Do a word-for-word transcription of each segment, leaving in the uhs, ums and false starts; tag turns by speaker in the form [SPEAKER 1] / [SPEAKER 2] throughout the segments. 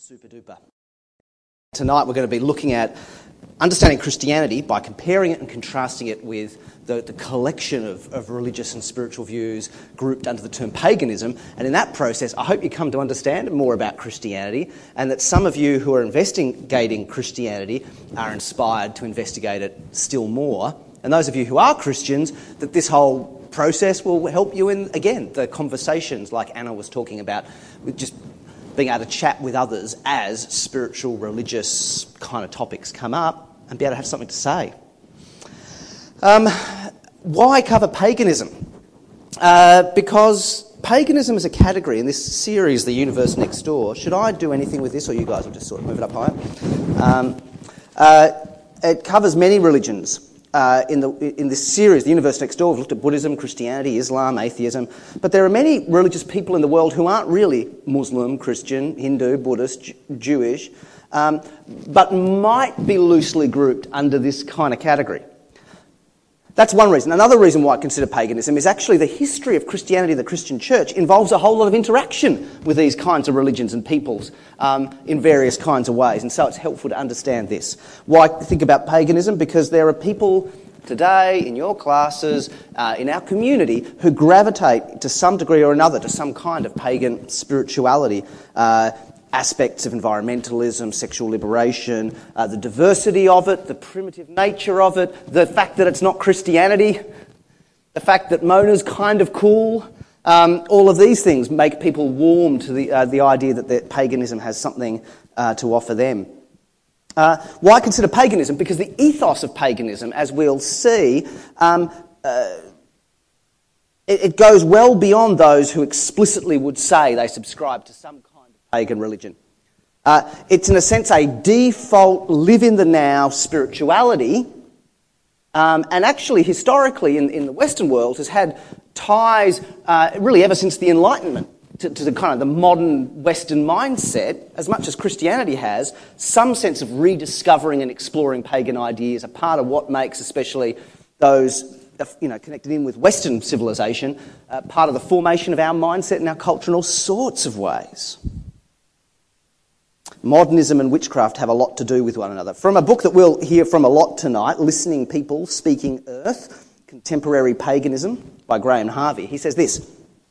[SPEAKER 1] Super duper. Tonight we're going to be looking at understanding Christianity by comparing it and contrasting it with the, the collection of, of religious and spiritual views grouped under the term paganism. And in that process, I hope you come to understand more about Christianity, and that some of you who are investigating Christianity are inspired to investigate it still more. And those of you who are Christians, that this whole process will help you in, again, the conversations like Anna was talking about, with just being able to chat with others as spiritual, religious kind of topics come up and be able to have something to say. Um, why cover paganism? Uh, because paganism is a category in this series, The Universe Next Door. Should I do anything with this, or you guys will just sort of move it up higher? Um, uh, it covers many religions. Uh, in the in this series, The Universe Next Door, we've looked at Buddhism, Christianity, Islam, atheism. But there are many religious people in the world who aren't really Muslim, Christian, Hindu, Buddhist, J- Jewish, um, but might be loosely grouped under this kind of category. That's one reason. Another reason why I consider paganism is actually the history of Christianity, the Christian church, involves a whole lot of interaction with these kinds of religions and peoples um, in various kinds of ways. And so it's helpful to understand this. Why think about paganism? Because there are people today in your classes, uh, in our community, who gravitate to some degree or another to some kind of pagan spirituality. Uh, aspects of environmentalism, sexual liberation, uh, the diversity of it, the primitive nature of it, the fact that it's not Christianity, the fact that Mona's kind of cool. Um, all of these things make people warm to the uh, the idea that, that paganism has something uh, to offer them. Uh, why consider paganism? Because the ethos of paganism, as we'll see, um, uh, it, it goes well beyond those who explicitly would say they subscribe to some kind pagan religion. Uh, it's in a sense a default live in the now spirituality, um, and actually historically in, in the Western world has had ties uh, really ever since the Enlightenment to, to the kind of the modern Western mindset, as much as Christianity has, some sense of rediscovering and exploring pagan ideas, a part of what makes especially those you know, connected in with Western civilization, uh, part of the formation of our mindset and our culture in all sorts of ways. Modernism and witchcraft have a lot to do with one another. From a book that we'll hear from a lot tonight, Listening People, Speaking Earth, Contemporary Paganism, by Graham Harvey, he says this.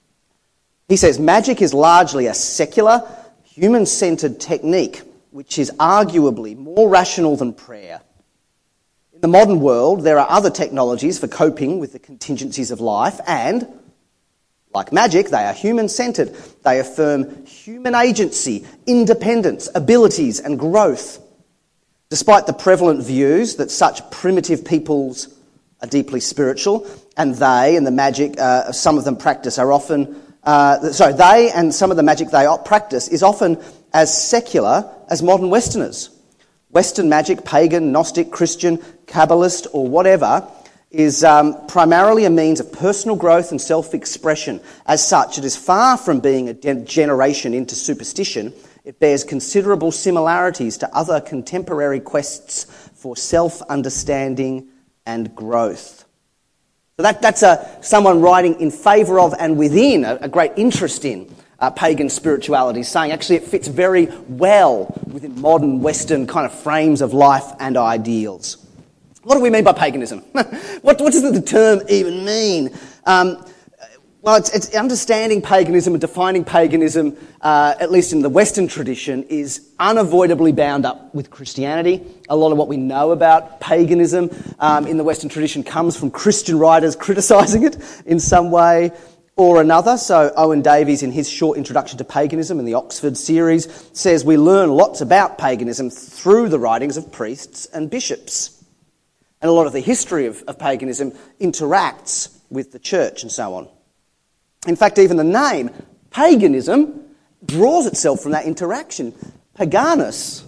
[SPEAKER 1] He says, magic is largely a secular, human-centred technique, which is arguably more rational than prayer. In the modern world, there are other technologies for coping with the contingencies of life, and like magic, they are human-centred. They affirm human agency, independence, abilities and growth. Despite the prevalent views that such primitive peoples are deeply spiritual, and they and the magic uh, some of them practice are often... Uh, sorry, they and some of the magic they practice is often as secular as modern Westerners. Western magic, pagan, Gnostic, Christian, Kabbalist or whatever, is um, primarily a means of personal growth and self-expression. As such, it is far from being a degeneration into superstition. It bears considerable similarities to other contemporary quests for self-understanding and growth. So that, that's a, someone writing in favour of and within a, a great interest in uh, pagan spirituality, saying actually it fits very well within modern Western kind of frames of life and ideals. What do we mean by paganism? what, what does the term even mean? Um, well, it's, it's understanding paganism and defining paganism, uh, at least in the Western tradition, is unavoidably bound up with Christianity. A lot of what we know about paganism um, in the Western tradition comes from Christian writers criticising it in some way or another. So Owen Davies, in his short introduction to paganism in the Oxford series, says we learn lots about paganism through the writings of priests and bishops. And a lot of the history of, of paganism interacts with the church and so on. In fact, even the name, paganism, draws itself from that interaction. Paganus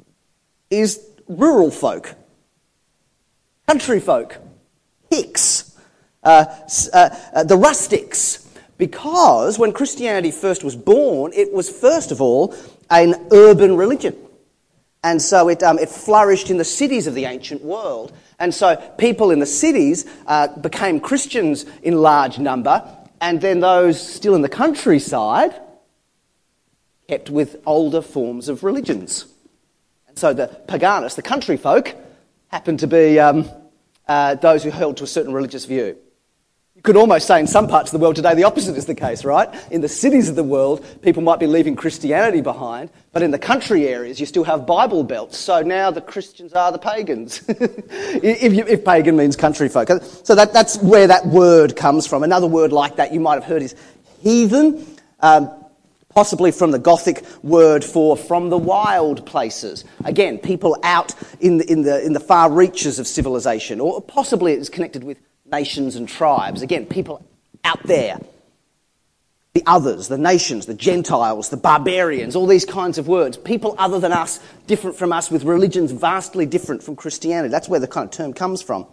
[SPEAKER 1] is rural folk, country folk, Hicks, uh, uh, uh, the rustics. Because when Christianity first was born, it was first of all an urban religion. And so it, um, it flourished in the cities of the ancient world. And so people in the cities uh, became Christians in large number, and then those still in the countryside kept with older forms of religions. And so the paganists, the country folk, happened to be um, uh, those who held to a certain religious view. You could almost say in some parts of the world today the opposite is the case, right? In the cities of the world, people might be leaving Christianity behind, but in the country areas you still have Bible belts, so now the Christians are the pagans, if, you, if pagan means country folk. So that, that's where that word comes from. Another word like that you might have heard is heathen, um, possibly from the Gothic word for from the wild places. Again, people out in the, in the, in the far reaches of civilization, or possibly it's connected with nations and tribes. Again, people out there. The others, the nations, the Gentiles, the barbarians, all these kinds of words. People other than us, different from us, with religions vastly different from Christianity. That's where the kind of term comes from.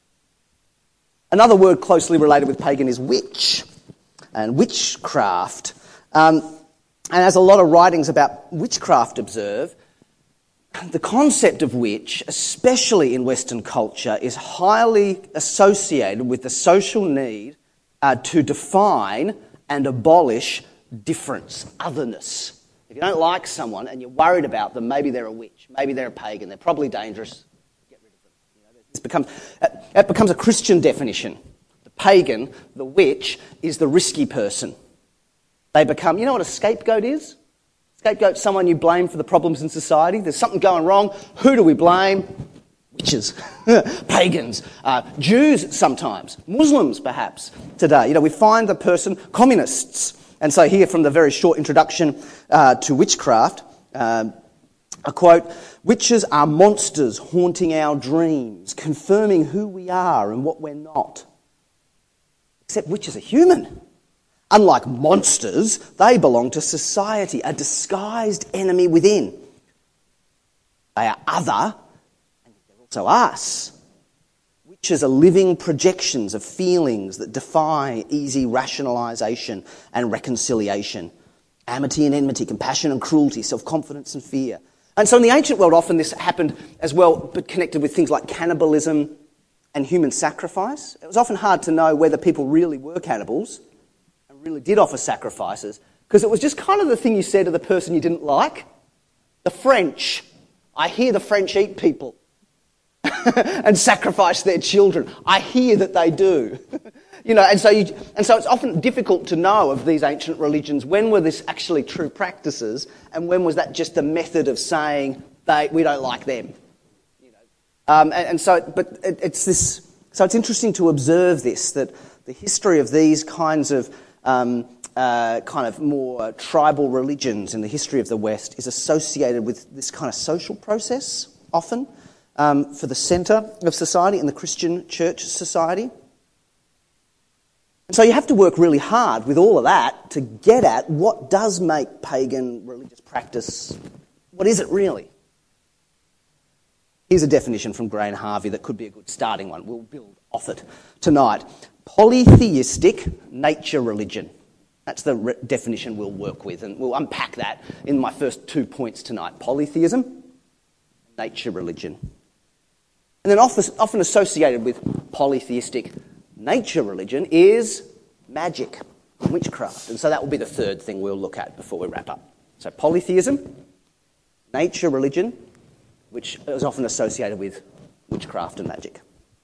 [SPEAKER 1] Another word closely related with pagan is witch and witchcraft. Um, and as a lot of writings about witchcraft observe, the concept of witch, especially in Western culture, is highly associated with the social need uh, to define and abolish difference, otherness. If you don't like someone and you're worried about them, maybe they're a witch, maybe they're a pagan, they're probably dangerous, get rid of them. You know, this becomes, it becomes a Christian definition. The pagan, the witch, is the risky person. They become, you know what a scapegoat is? Scapegoat's someone you blame for the problems in society. There's something going wrong. Who do we blame? Witches, pagans, uh, Jews sometimes, Muslims perhaps today. You know, we find the person, communists. And so here from the very short introduction uh, to witchcraft, uh, a quote, "Witches are monsters haunting our dreams, confirming who we are and what we're not." Except witches are human. Unlike monsters, they belong to society, a disguised enemy within. They are other, and they're also us. Witches are living projections of feelings that defy easy rationalisation and reconciliation. Amity and enmity, compassion and cruelty, self-confidence and fear. And so in the ancient world, often this happened as well, but connected with things like cannibalism and human sacrifice. It was often hard to know whether people really were cannibals, really did offer sacrifices, because it was just kind of the thing you said to the person you didn't like. The French. I hear the French eat people and sacrifice their children. I hear that they do. You know, and so you, and so it's often difficult to know of these ancient religions when were this actually true practices and when was that just a method of saying they we don't like them. You know, um, and, and so, but it, it's this. So it's interesting to observe this, that the history of these kinds of Um, uh, kind of more tribal religions in the history of the West is associated with this kind of social process, often, um, for the centre of society in the Christian church society. And so you have to work really hard with all of that to get at what does make pagan religious practice, what is it really? Here's a definition from Gray and Harvey that could be a good starting one. We'll build off it tonight. Polytheistic nature religion. That's the re- definition we'll work with, and we'll unpack that in my first two points tonight. Polytheism, nature religion. And then often, often associated with polytheistic nature religion is magic, witchcraft. And so that will be the third thing we'll look at before we wrap up. So polytheism, nature religion, which is often associated with witchcraft and magic.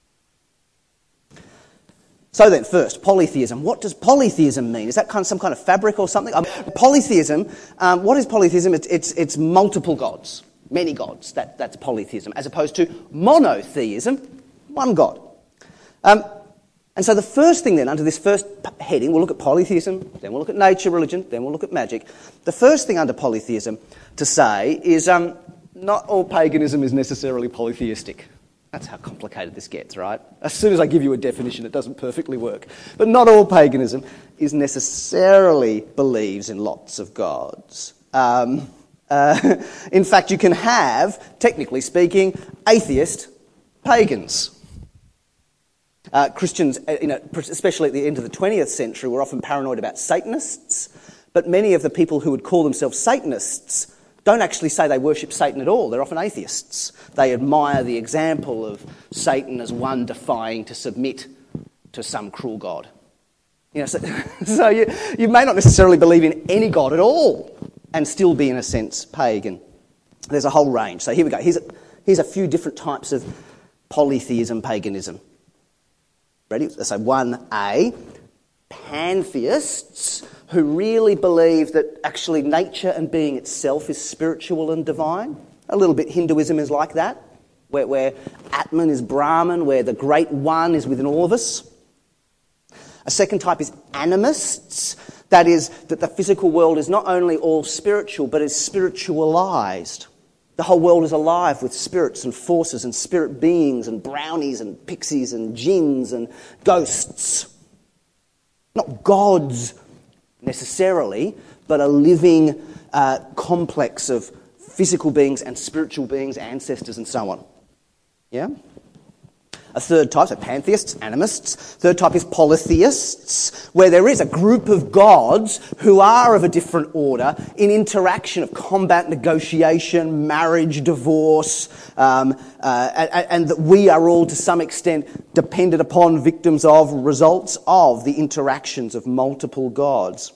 [SPEAKER 1] So then, first, polytheism. What does polytheism mean? Is that kind of some kind of fabric or something? Um, polytheism, um, what is polytheism? It's, it's, it's multiple gods, many gods. That, that's polytheism, as opposed to monotheism, one god. Um, and so the first thing then, under this first heading, we'll look at polytheism, then we'll look at nature religion, then we'll look at magic. The first thing under polytheism to say is um, not all paganism is necessarily polytheistic. That's how complicated this gets, right? As soon as I give you a definition, it doesn't perfectly work. But not all paganism is necessarily believes in lots of gods. Um, uh, in fact, you can have, technically speaking, atheist pagans. Uh, Christians, you know, especially at the end of the twentieth century, were often paranoid about Satanists, but many of the people who would call themselves Satanists don't actually say they worship Satan at all. They're often atheists. They admire the example of Satan as one defying to submit to some cruel god. You know, so, so you, you may not necessarily believe in any god at all. and still be, in a sense, pagan. There's a whole range. So here we go. Here's a, here's a few different types of polytheism, paganism. Ready? So one A, pantheists who really believe that actually nature and being itself is spiritual and divine. A little bit Hinduism is like that, where, where Atman is Brahman, where the great one is within all of us. A second type is animists. That is, that the physical world is not only all spiritual, but is spiritualised. The whole world is alive with spirits and forces and spirit beings and brownies and pixies and jinns and ghosts. Not gods necessarily, but a living uh, complex of physical beings and spiritual beings, ancestors and so on. Yeah? A third type, so pantheists, animists. Third type is polytheists, where there is a group of gods who are of a different order in interaction of combat, negotiation, marriage, divorce, um, uh, and, and that we are all to some extent dependent upon, victims of, results of the interactions of multiple gods.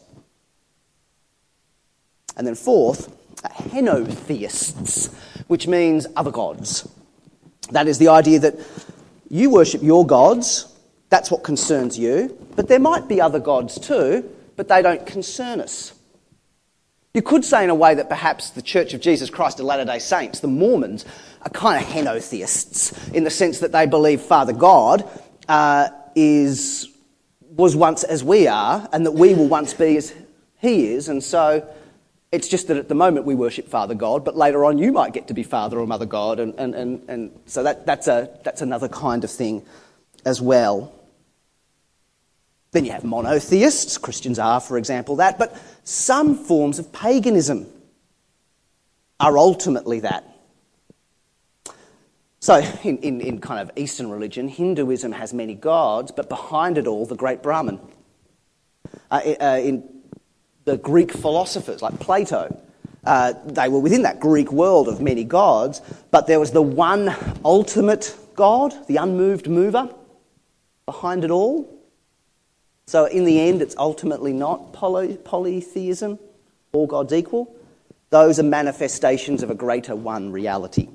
[SPEAKER 1] And then fourth, henotheists, which means other gods. That is the idea that you worship your gods, that's what concerns you, but there might be other gods too, but they don't concern us. You could say in a way that perhaps the Church of Jesus Christ of Latter-day Saints, the Mormons, are kind of henotheists in the sense that they believe Father God uh, is was once as we are and that we will once be as he is, and so it's just that at the moment we worship Father God, but later on you might get to be Father or Mother God, and, and, and, and so that, that's a that's another kind of thing as well. Then you have monotheists, Christians are, for example, that, but some forms of paganism are ultimately that. So in, in, in kind of Eastern religion, Hinduism has many gods, but behind it all, the great Brahman. Uh, uh, in The Greek philosophers, like Plato, uh, they were within that Greek world of many gods, but there was the one ultimate God, the unmoved mover, behind it all. So in the end, it's ultimately not poly- polytheism, all gods equal. Those are manifestations of a greater one reality.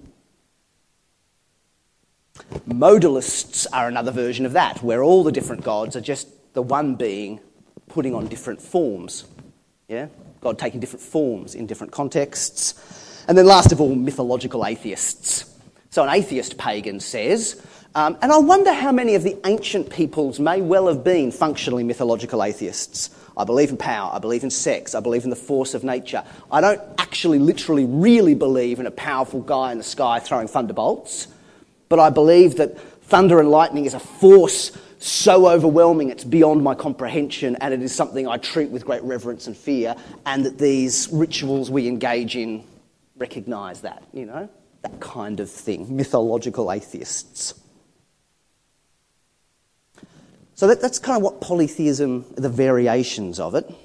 [SPEAKER 1] Modalists are another version of that, where all the different gods are just the one being putting on different forms. Yeah, God taking different forms in different contexts. And then last of all, mythological atheists. So an atheist pagan says, um, and I wonder how many of the ancient peoples may well have been functionally mythological atheists. I believe in power, I believe in sex, I believe in the force of nature. I don't actually literally really believe in a powerful guy in the sky throwing thunderbolts, but I believe that thunder and lightning is a force so overwhelming it's beyond my comprehension, and it is something I treat with great reverence and fear, and that these rituals we engage in recognise that, you know, that kind of thing. Mythological atheists. So that, that's kind of what polytheism, the variations of it.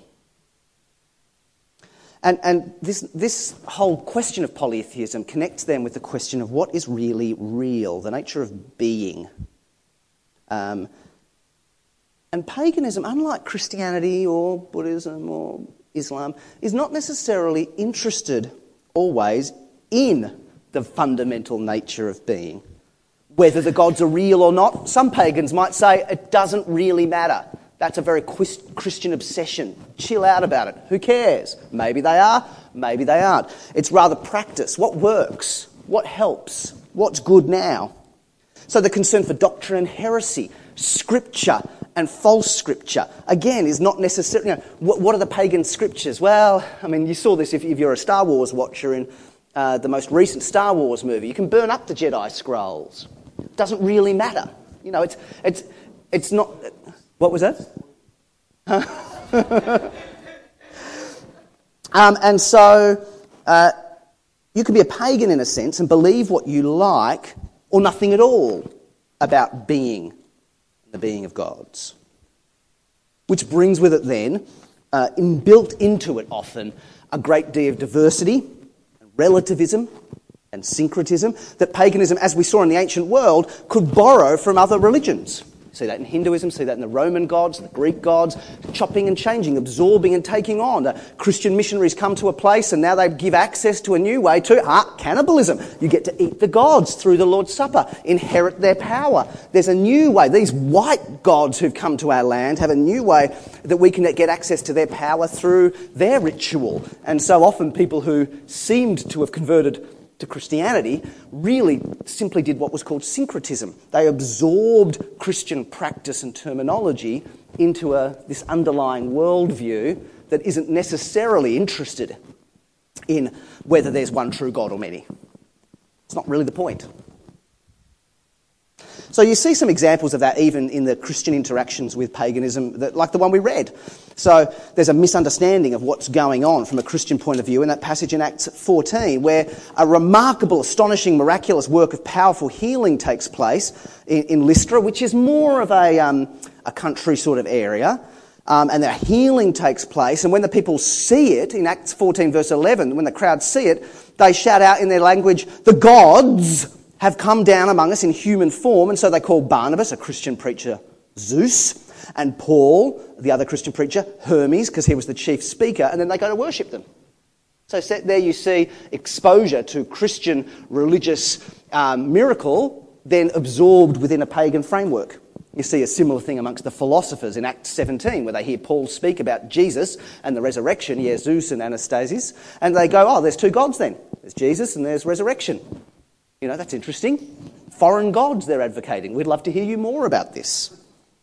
[SPEAKER 1] And, and this, this whole question of polytheism connects then with the question of what is really real, the nature of being. Um, and paganism, unlike Christianity or Buddhism or Islam, is not necessarily interested always in the fundamental nature of being. Whether the gods are real or not, some pagans might say it doesn't really matter. That's a very Christian obsession. Chill out about it. Who cares? Maybe they are, maybe they aren't. It's rather practice. What works? What helps? What's good now? So the concern for doctrine and heresy, scripture and false scripture, again, is not necessarily... You know, what, what are the pagan scriptures? Well, I mean, you saw this if, if you're a Star Wars watcher in uh, the most recent Star Wars movie. You can burn up the Jedi Scrolls. It doesn't really matter. You know, it's it's it's not... What was that? um, and so uh, you can be a pagan in a sense and believe what you like or nothing at all about being, the being of gods. Which brings with it then, uh, inbuilt into it often, a great deal of diversity, and relativism and syncretism that paganism, as we saw in the ancient world, could borrow from other religions. See that in Hinduism, see that in the Roman gods, the Greek gods, chopping and changing, absorbing and taking on. Uh, Christian missionaries come to a place and now they give access to a new way to ah, cannibalism. You get to eat the gods through the Lord's Supper, inherit their power. There's a new way. These white gods who've come to our land have a new way that we can get access to their power through their ritual. And so often people who seemed to have converted to Christianity really simply did what was called syncretism. They absorbed Christian practice and terminology into a, this underlying worldview that isn't necessarily interested in whether there's one true God or many. It's not really the point. So you see some examples of that even in the Christian interactions with paganism, that, like the one we read. So there's a misunderstanding of what's going on from a Christian point of view in that passage in Acts fourteen, where a remarkable, astonishing, miraculous work of powerful healing takes place in, in Lystra, which is more of a, um, a country sort of area. Um, and the healing takes place. And when the people see it, in Acts fourteen verse eleven, when the crowd see it, they shout out in their language, "The gods have come down among us in human form." And so they call Barnabas, a Christian preacher, Zeus, and Paul, the other Christian preacher, Hermes, because he was the chief speaker, and then they go to worship them. So there you see exposure to Christian religious um, miracle then absorbed within a pagan framework. You see a similar thing amongst the philosophers in Acts seventeen, where they hear Paul speak about Jesus and the resurrection, yeah, Zeus and Anastasis, and they go, oh, there's two gods then. There's Jesus and there's resurrection. You know, that's interesting. Foreign gods they're advocating. We'd love to hear you more about this.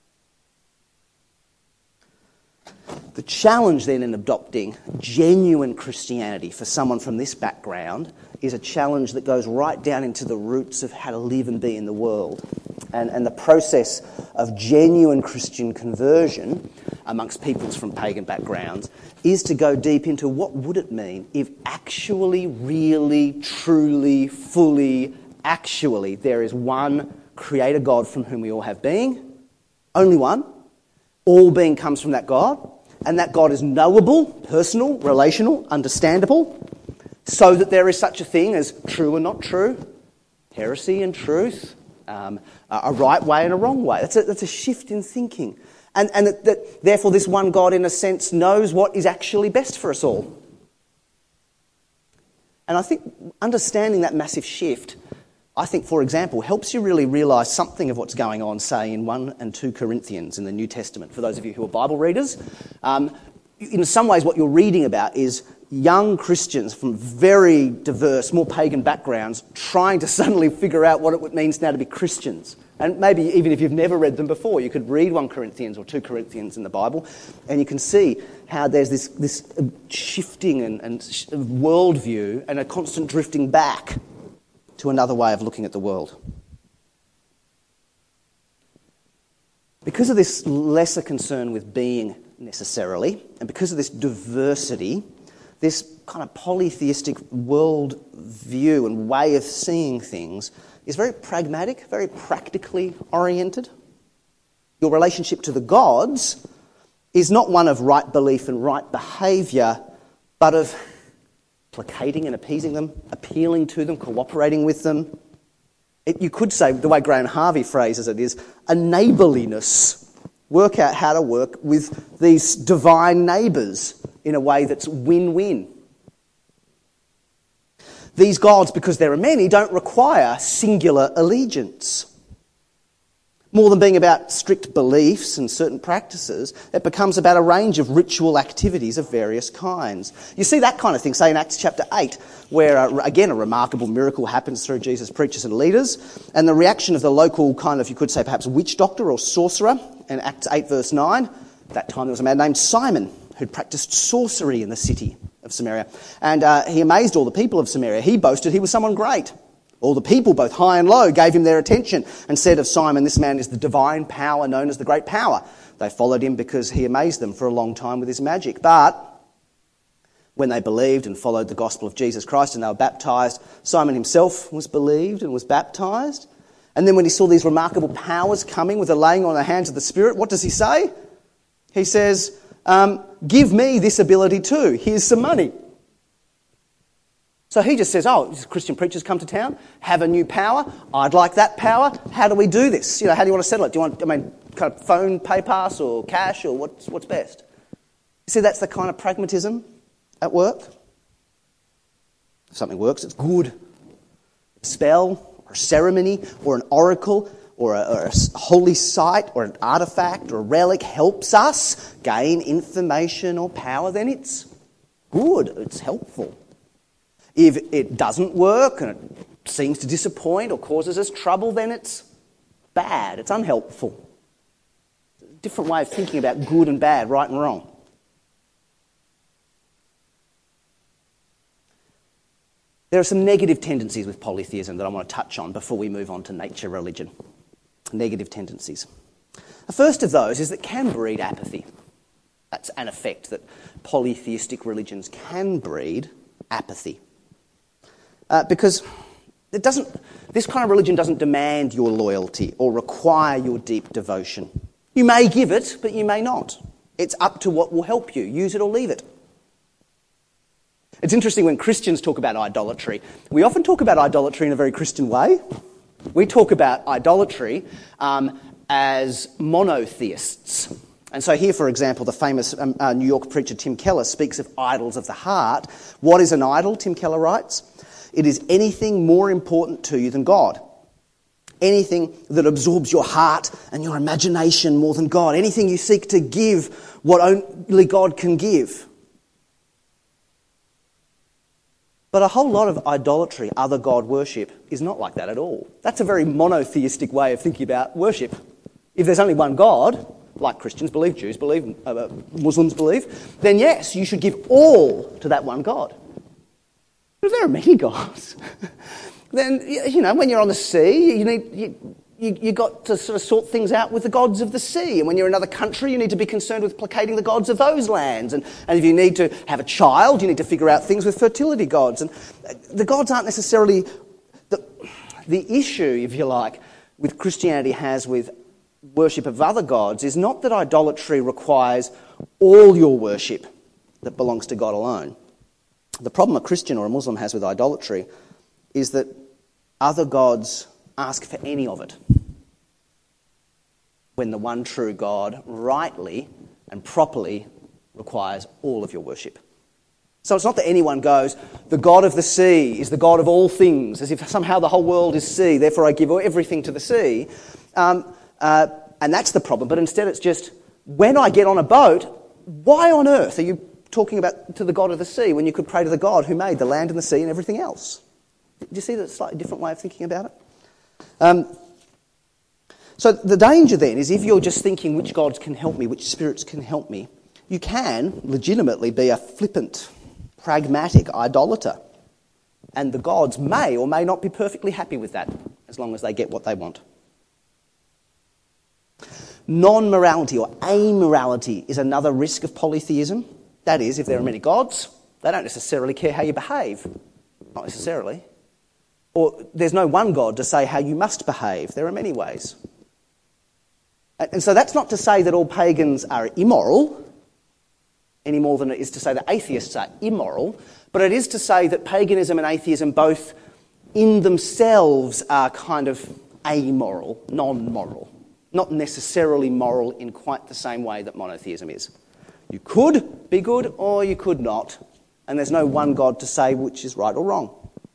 [SPEAKER 1] The challenge then in adopting genuine Christianity for someone from this background is a challenge that goes right down into the roots of how to live and be in the world. And, and the process of genuine Christian conversion amongst peoples from pagan backgrounds is to go deep into what would it mean if actually, really, truly, fully, actually there is one creator God from whom we all have being, only one. All being comes from that God, and that God is knowable, personal, relational, understandable, so that there is such a thing as true and not true, heresy and truth, um, a right way and a wrong way. That's a, that's a shift in thinking. And, and that, that therefore this one God, in a sense, knows what is actually best for us all. And I think understanding that massive shift, I think, for example, helps you really realise something of what's going on, say, in First and Second Corinthians in the New Testament. For those of you who are Bible readers, um, in some ways what you're reading about is young Christians from very diverse, more pagan backgrounds trying to suddenly figure out what it means now to be Christians. And maybe even if you've never read them before, you could read First Corinthians or Second Corinthians in the Bible, and you can see how there's this, this shifting and, and worldview and a constant drifting back to another way of looking at the world. Because of this lesser concern with being necessarily, and because of this diversity, this kind of polytheistic world view and way of seeing things is very pragmatic, very practically oriented. Your relationship to the gods is not one of right belief and right behaviour, but of placating and appeasing them, appealing to them, cooperating with them. It, you could say, the way Graham Harvey phrases it, is a neighbourliness. Work out how to work with these divine neighbours in a way that's win-win. These gods, because there are many, don't require singular allegiance. More than being about strict beliefs and certain practices, it becomes about a range of ritual activities of various kinds. You see that kind of thing, say in Acts chapter eight, where, uh, again, a remarkable miracle happens through Jesus' preachers and leaders, and the reaction of the local kind of, you could say perhaps, witch doctor or sorcerer in Acts eight verse nine. At that time there was a man named Simon who'd practiced sorcery in the city of Samaria, and uh, he amazed all the people of Samaria. He boasted he was someone great. All the people, both high and low, gave him their attention and said of Simon, this man is the divine power known as the Great Power. They followed him because he amazed them for a long time with his magic. But when they believed and followed the gospel of Jesus Christ and they were baptised, Simon himself was believed and was baptised. And then when he saw these remarkable powers coming with the laying on the hands of the Spirit, what does he say? He says, um, give me this ability too. Here's some money. So he just says, oh, Christian preachers come to town, have a new power. I'd like that power. How do we do this? You know, how do you want to settle it? Do you want, I mean, kind of phone, pay pass, or cash, or what's, what's best? You see, that's the kind of pragmatism at work. If something works, it's good. A spell, or a ceremony, or an oracle, or a, or a holy site, or an artifact, or a relic helps us gain information or power, then it's good, it's helpful. If it doesn't work and it seems to disappoint or causes us trouble, then it's bad, it's unhelpful. It's a different way of thinking about good and bad, right and wrong. There are some negative tendencies with polytheism that I want to touch on before we move on to nature religion. Negative tendencies. The first of those is that it can breed apathy. That's an effect, that polytheistic religions can breed apathy. Uh, because it doesn't, this kind of religion doesn't demand your loyalty or require your deep devotion. You may give it, but you may not. It's up to what will help you. Use it or leave it. It's interesting when Christians talk about idolatry. We often talk about idolatry in a very Christian way. We talk about idolatry um, as monotheists. And so here, for example, the famous um, uh, New York preacher Tim Keller speaks of idols of the heart. What is an idol, Tim Keller writes? It is anything more important to you than God. Anything that absorbs your heart and your imagination more than God. Anything you seek to give what only God can give. But a whole lot of idolatry, other God worship, is not like that at all. That's a very monotheistic way of thinking about worship. If there's only one God, like Christians believe, Jews believe, uh, Muslims believe, then yes, you should give all to that one God. But if there are many gods, then, you know, when you're on the sea, you need... You, You, you got to sort of sort things out with the gods of the sea. And when you're in another country, you need to be concerned with placating the gods of those lands. And, and if you need to have a child, you need to figure out things with fertility gods. And the gods aren't necessarily... The, the issue, if you like, with Christianity has with worship of other gods is not that idolatry requires all your worship that belongs to God alone. The problem a Christian or a Muslim has with idolatry is that other gods ask for any of it, when the one true God rightly and properly requires all of your worship. So it's not that anyone goes, the God of the sea is the God of all things, as if somehow the whole world is sea, therefore I give everything to the sea. Um, uh, and that's the problem. But instead it's just, when I get on a boat, why on earth are you talking about to the God of the sea when you could pray to the God who made the land and the sea and everything else? Do you see that slightly different way of thinking about it? Um, so the danger then is if you're just thinking which gods can help me, which spirits can help me, you can legitimately be a flippant, pragmatic idolater. And the gods may or may not be perfectly happy with that, as long as they get what they want. Non-morality or amorality is another risk of polytheism. That is, if there are many gods, they don't necessarily care how you behave. Not necessarily. Or there's no one God to say how you must behave. There are many ways. And so that's not to say that all pagans are immoral, any more than it is to say that atheists are immoral, but it is to say that paganism and atheism both in themselves are kind of amoral, non-moral, not necessarily moral in quite the same way that monotheism is. You could be good or you could not, and there's no one God to say which is right or wrong.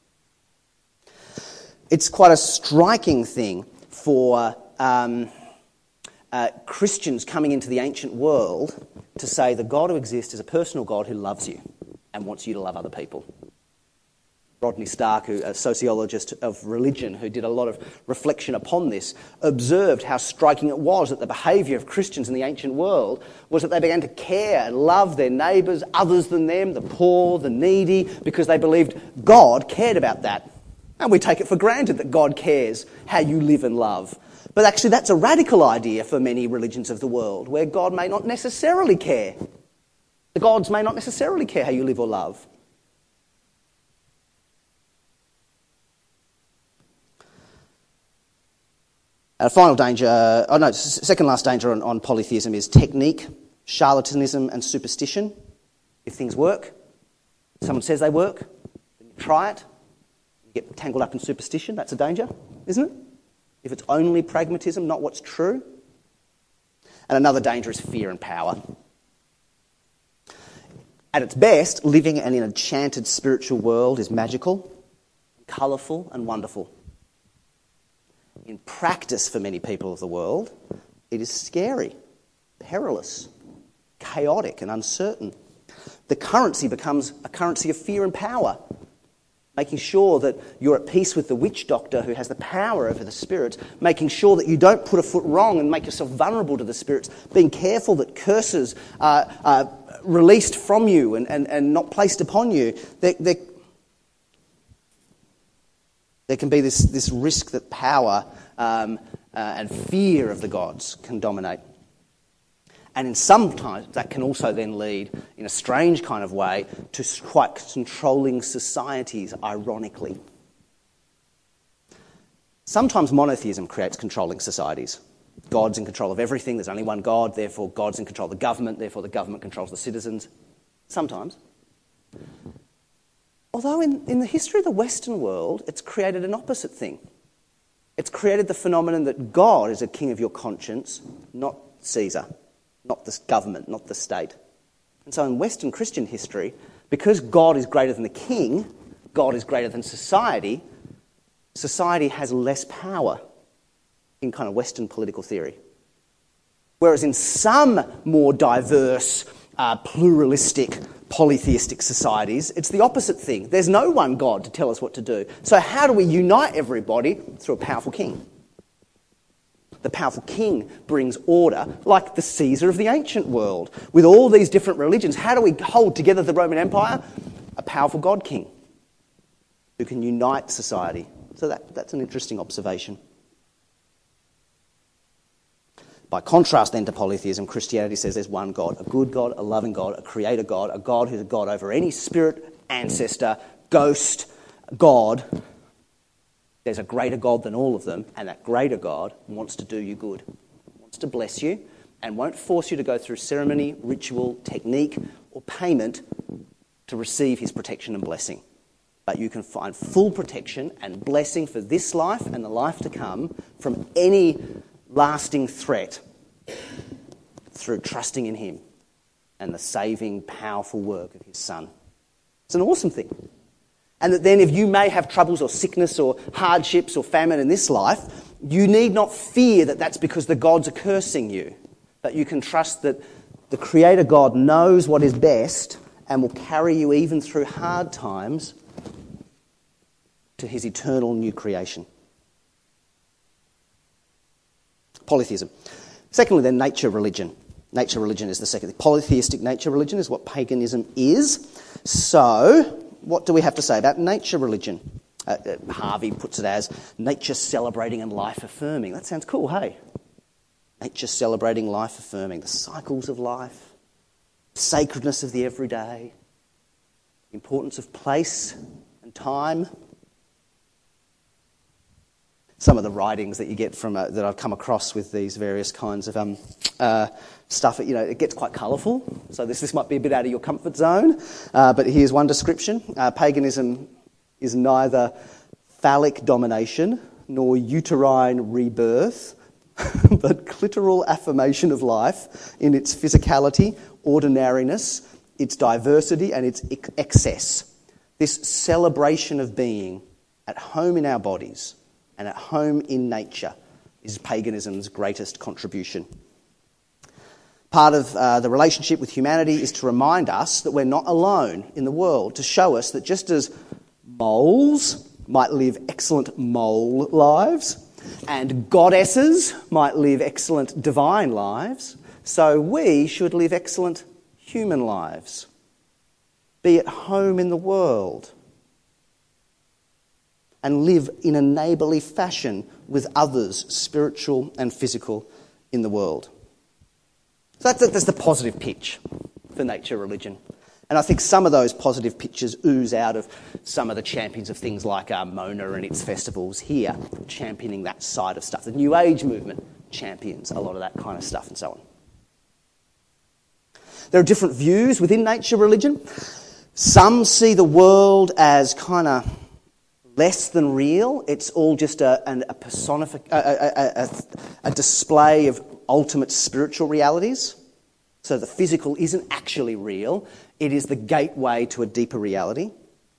[SPEAKER 1] It's quite a striking thing for um, uh, Christians coming into the ancient world to say the God who exists is a personal God who loves you and wants you to love other people. Rodney Stark, who, a sociologist of religion who did a lot of reflection upon this, observed how striking it was that the behaviour of Christians in the ancient world was that they began to care and love their neighbours, others than them, the poor, the needy, because they believed God cared about that. And we take it for granted that God cares how you live and love. But actually that's a radical idea for many religions of the world, where God may not necessarily care. The gods may not necessarily care how you live or love. A final danger, uh, oh no, second last danger on, on polytheism is technique, charlatanism and superstition. If things work, someone says they work, Try it. You get tangled up in superstition. That's a danger, isn't it? If it's only pragmatism, not what's true. And another danger is fear and power. At its best, living in an enchanted spiritual world is magical, colourful and wonderful. In practice, for many people of the world, it is scary, perilous, chaotic and uncertain. The currency becomes a currency of fear and power, making sure that you're at peace with the witch doctor who has the power over the spirits, making sure that you don't put a foot wrong and make yourself vulnerable to the spirits, being careful that curses are, are released from you and, and, and not placed upon you. There, there, there can be this, this risk that power um, uh, and fear of the gods can dominate. And in sometimes that can also then lead, in a strange kind of way, to quite controlling societies, ironically. Sometimes monotheism creates controlling societies. God's in control of everything, there's only one God, therefore God's in control of the government, therefore the government controls the citizens. Sometimes. Although in, in the history of the Western world, it's created an opposite thing. It's created the phenomenon that God is a king of your conscience, not Caesar. Not the government, not the state. And so in Western Christian history, because God is greater than the king, God is greater than society, society has less power in kind of Western political theory. Whereas in some more diverse, uh, pluralistic, polytheistic societies, it's the opposite thing. There's no one God to tell us what to do. So how do we unite everybody? Through a powerful king. The powerful king brings order, like the Caesar of the ancient world. With all these different religions, how do we hold together the Roman Empire? A powerful God king who can unite society. So that, that's an interesting observation. By contrast then to polytheism, Christianity says there's one God, a good God, a loving God, a creator God, a God who's a God over any spirit, ancestor, ghost, God. There's a greater God than all of them, and that greater God wants to do you good, wants to bless you, and won't force you to go through ceremony, ritual, technique, or payment to receive his protection and blessing. But you can find full protection and blessing for this life and the life to come from any lasting threat through trusting in him and the saving, powerful work of his Son. It's an awesome thing. And that then if you may have troubles or sickness or hardships or famine in this life, you need not fear that that's because the gods are cursing you. That you can trust that the Creator God knows what is best and will carry you even through hard times to his eternal new creation. Polytheism. Secondly then, nature religion. Nature religion is the second. Polytheistic nature religion is what paganism is. So what do we have to say about nature religion? Uh, uh, Harvey puts it as nature celebrating and life affirming. That sounds cool, hey? Nature celebrating, life affirming. The cycles of life, sacredness of the everyday, importance of place and time. Some of the writings that you get from uh, that I've come across with these various kinds of um, uh, stuff, you know, it gets quite colourful. So this this might be a bit out of your comfort zone. Uh, but here's one description: uh, paganism is neither phallic domination nor uterine rebirth, but clitoral affirmation of life in its physicality, ordinariness, its diversity, and its ex- excess. This celebration of being at home in our bodies and at home in nature is paganism's greatest contribution. Part of uh, the relationship with humanity is to remind us that we're not alone in the world, to show us that just as moles might live excellent mole lives and goddesses might live excellent divine lives, so we should live excellent human lives. Be at home in the world and live in a neighbourly fashion with others, spiritual and physical, in the world. So that's, that's the positive pitch for nature religion. And I think some of those positive pictures ooze out of some of the champions of things like uh, Mona and its festivals here, championing that side of stuff. The New Age movement champions a lot of that kind of stuff and so on. There are different views within nature religion. Some see the world as kind of less than real. It's all just a, a, personific, a, a, a, a display of ultimate spiritual realities. So the physical isn't actually real. It is the gateway to a deeper reality.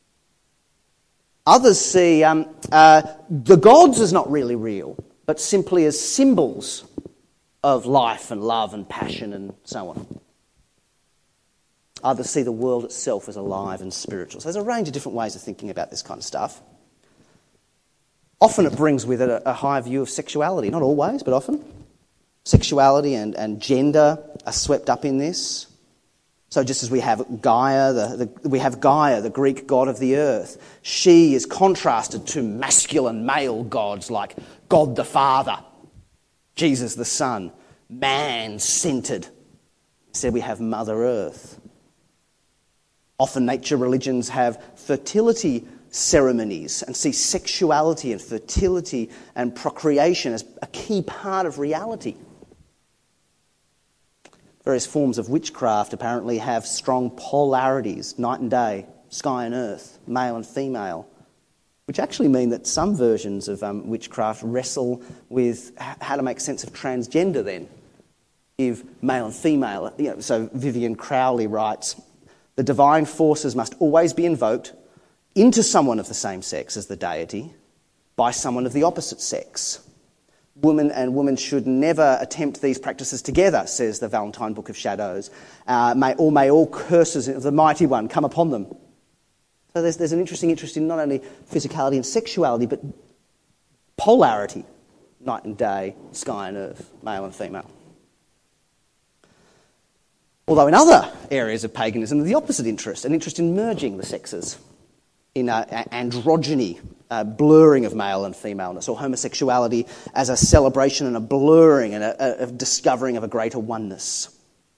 [SPEAKER 1] Others see um, uh, the gods as not really real, but simply as symbols of life and love and passion and so on. Others see the world itself as alive and spiritual. So there's a range of different ways of thinking about this kind of stuff. Often it brings with it a, a high view of sexuality. Not always, but often. Sexuality and, and gender are swept up in this. So just as we have Gaia, the, the, we have Gaia, the Greek god of the earth. She is contrasted to masculine male gods like God the Father, Jesus the Son, man-centred. Instead we have Mother Earth. Often nature religions have fertility ceremonies and see sexuality and fertility and procreation as a key part of reality. Various forms of witchcraft apparently have strong polarities, night and day, sky and earth, male and female, which actually mean that some versions of um, witchcraft wrestle with h- how to make sense of transgender then, if male and female. You know, so Vivian Crowley writes, the divine forces must always be invoked into someone of the same sex as the deity by someone of the opposite sex. Women and women should never attempt these practices together, says the Valentine Book of Shadows, uh, may, or may all curses of the Mighty One come upon them. So there's, there's an interesting interest in not only physicality and sexuality, but polarity, night and day, sky and earth, male and female. Although in other areas of paganism, the opposite interest, an interest in merging the sexes, in uh, androgyny, uh, blurring of male and femaleness, or homosexuality as a celebration and a blurring and a, a, a discovering of a greater oneness.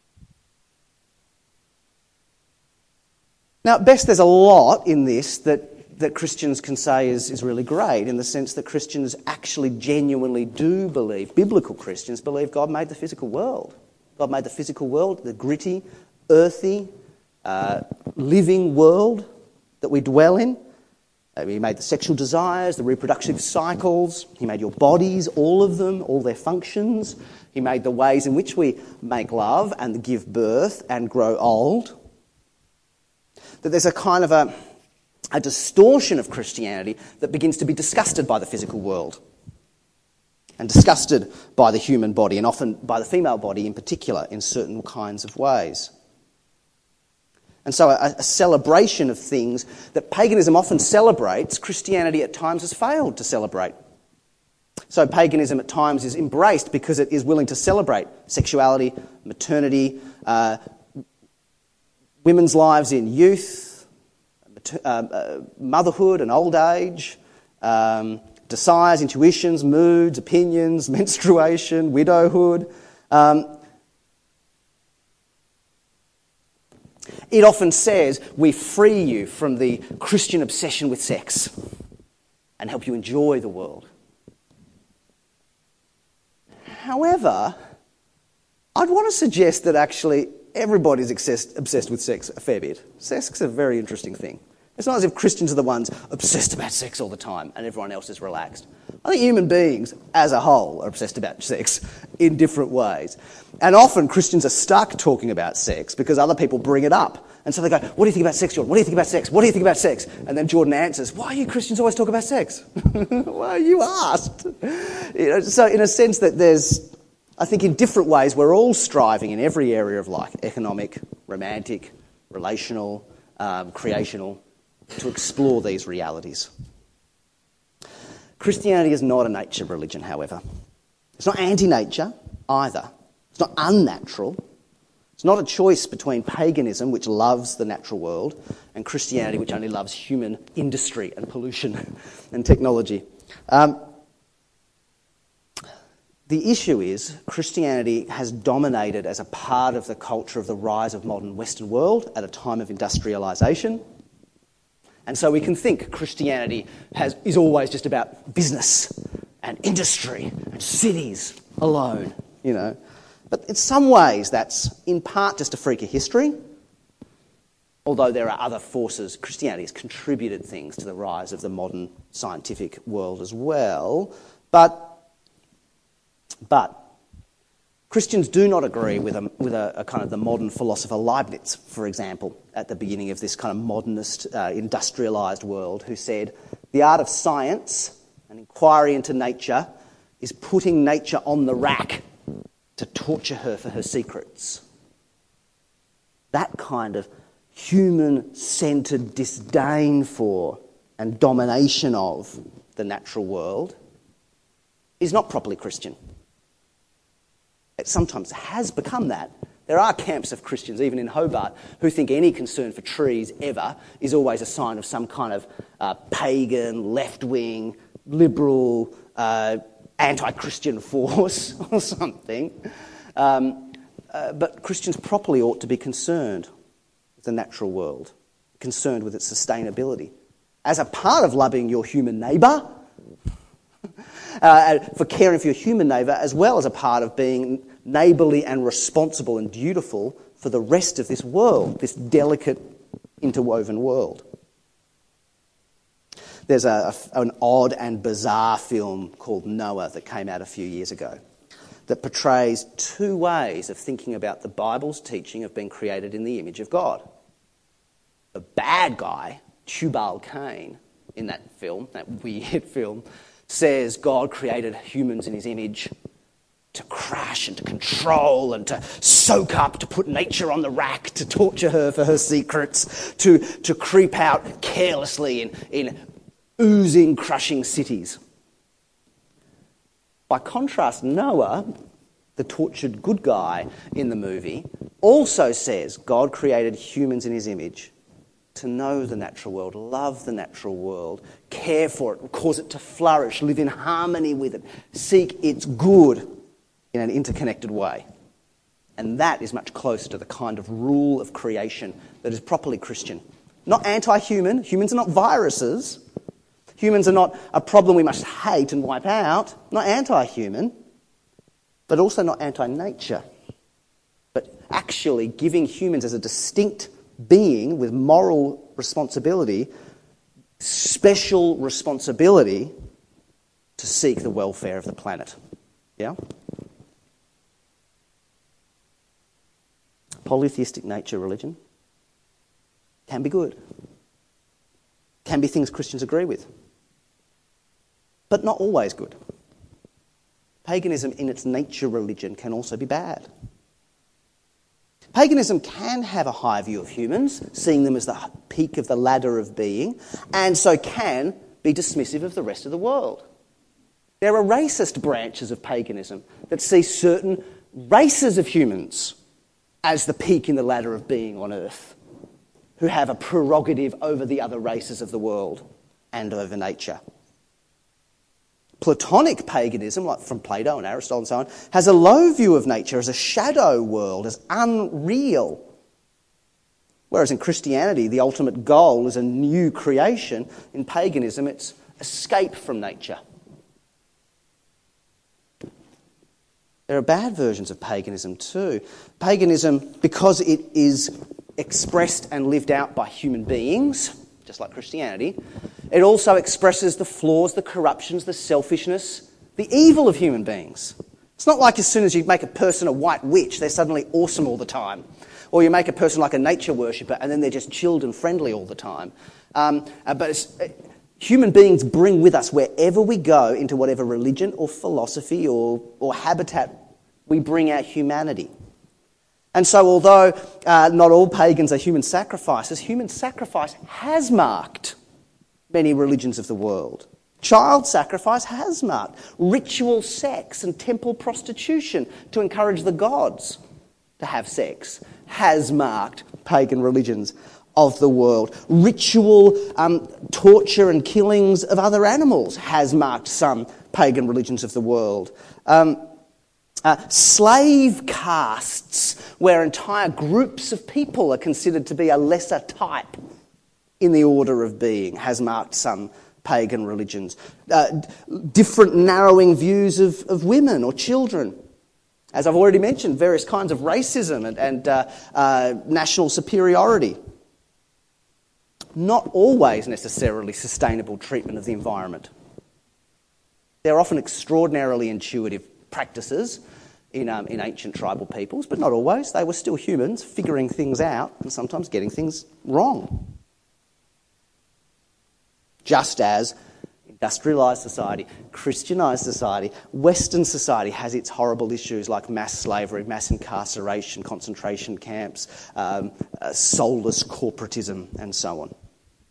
[SPEAKER 1] Now, at best, there's a lot in this that, that Christians can say is, is really great, in the sense that Christians actually genuinely do believe, biblical Christians believe God made the physical world. God made the physical world, the gritty, earthy, uh, living world that we dwell in. Uh, he made the sexual desires, the reproductive cycles. He made your bodies, all of them, all their functions. He made the ways in which we make love and give birth and grow old. That there's a kind of a, a distortion of Christianity that begins to be disgusted by the physical world and disgusted by the human body, and often by the female body in particular, in certain kinds of ways. And so a, a celebration of things that paganism often celebrates, Christianity at times has failed to celebrate. So paganism at times is embraced because it is willing to celebrate sexuality, maternity, uh, women's lives in youth, uh, uh, motherhood and old age, um, desires, intuitions, moods, opinions, menstruation, widowhood. Um, it often says, we free you from the Christian obsession with sex and help you enjoy the world. However, I'd want to suggest that actually everybody's obsessed, obsessed with sex a fair bit. Sex is a very interesting thing. It's not as if Christians are the ones obsessed about sex all the time and everyone else is relaxed. I think human beings as a whole are obsessed about sex in different ways. And often Christians are stuck talking about sex because other people bring it up. And so they go, what do you think about sex, Jordan? What do you think about sex? What do you think about sex? And then Jordan answers, why do you Christians always talk about sex? Well, you asked. You know, so in a sense that there's, I think in different ways, we're all striving in every area of life, economic, romantic, relational, um, creational, to explore these realities. Christianity is not a nature religion, however. It's not anti-nature either. It's not unnatural. It's not a choice between paganism, which loves the natural world, and Christianity, which only loves human industry and pollution and technology. Um, the issue is Christianity has dominated as a part of the culture of the rise of modern Western world at a time of industrialisation. And so we can think Christianity has, is always just about business and industry and cities alone, you know. But in some ways that's in part just a freak of history. Although there are other forces, Christianity has contributed things to the rise of the modern scientific world as well. But, but Christians do not agree with, a, with a, a kind of the modern philosopher Leibniz, for example, at the beginning of this kind of modernist, uh, industrialised world, who said, the art of science, an inquiry into nature, is putting nature on the rack to torture her for her secrets. That kind of human-centred disdain for and domination of the natural world is not properly Christian. It sometimes has become that. There are camps of Christians, even in Hobart, who think any concern for trees ever is always a sign of some kind of uh, pagan, left-wing, liberal, uh, anti-Christian force or something. Um, uh, but Christians properly ought to be concerned with the natural world, concerned with its sustainability. As a part of loving your human neighbour, uh, for caring for your human neighbour, as well as a part of being neighbourly and responsible and dutiful for the rest of this world, this delicate, interwoven world. There's a, a, an odd and bizarre film called Noah that came out a few years ago that portrays two ways of thinking about the Bible's teaching of being created in the image of God. The bad guy, Tubal Cain, in that film, that weird film, says God created humans in his image to crash and to control and to soak up, to put nature on the rack, to torture her for her secrets, to, to creep out carelessly in, in oozing, crushing cities. By contrast, Noah, the tortured good guy in the movie, also says God created humans in his image to know the natural world, love the natural world, care for it, cause it to flourish, live in harmony with it, seek its good in an interconnected way. And that is much closer to the kind of rule of creation that is properly Christian. Not anti-human. Humans are not viruses. Humans are not a problem we must hate and wipe out. Not anti-human, but also not anti-nature. But actually giving humans as a distinct being with moral responsibility, special responsibility to seek the welfare of the planet. Yeah? Polytheistic nature religion can be good. Can be things Christians agree with. But not always good. Paganism in its nature religion can also be bad. Paganism can have a high view of humans, seeing them as the peak of the ladder of being, and so can be dismissive of the rest of the world. There are racist branches of paganism that see certain races of humans as the peak in the ladder of being on earth, who have a prerogative over the other races of the world and over nature. Platonic paganism, like from Plato and Aristotle and so on, has a low view of nature as a shadow world, as unreal. Whereas in Christianity, the ultimate goal is a new creation. In paganism, it's escape from nature. There are bad versions of paganism too. Paganism, because it is expressed and lived out by human beings, just like Christianity, it also expresses the flaws, the corruptions, the selfishness, the evil of human beings. It's not like as soon as you make a person a white witch, they're suddenly awesome all the time. Or you make a person like a nature worshipper and then they're just chilled and friendly all the time. Um, uh, but it's, uh, human beings bring with us wherever we go, into whatever religion or philosophy or, or habitat, we bring our humanity. And so although uh, not all pagans are human sacrifices, human sacrifice has marked many religions of the world. Child sacrifice has marked. Ritual sex and temple prostitution to encourage the gods to have sex has marked pagan religions of the world. Ritual um, torture and killings of other animals has marked some pagan religions of the world. Um, Uh, slave castes, where entire groups of people are considered to be a lesser type in the order of being, has marked some pagan religions. Uh, d- different narrowing views of, of women or children. As I've already mentioned, various kinds of racism and, and uh, uh, national superiority not always necessarily sustainable treatment of the environment. They're often extraordinarily intuitive practices in, um, in ancient tribal peoples, but not always. They were still humans figuring things out and sometimes getting things wrong. Just as industrialised society, Christianised society, Western society has its horrible issues like mass slavery, mass incarceration, concentration camps, um, uh, soulless corporatism, and so on.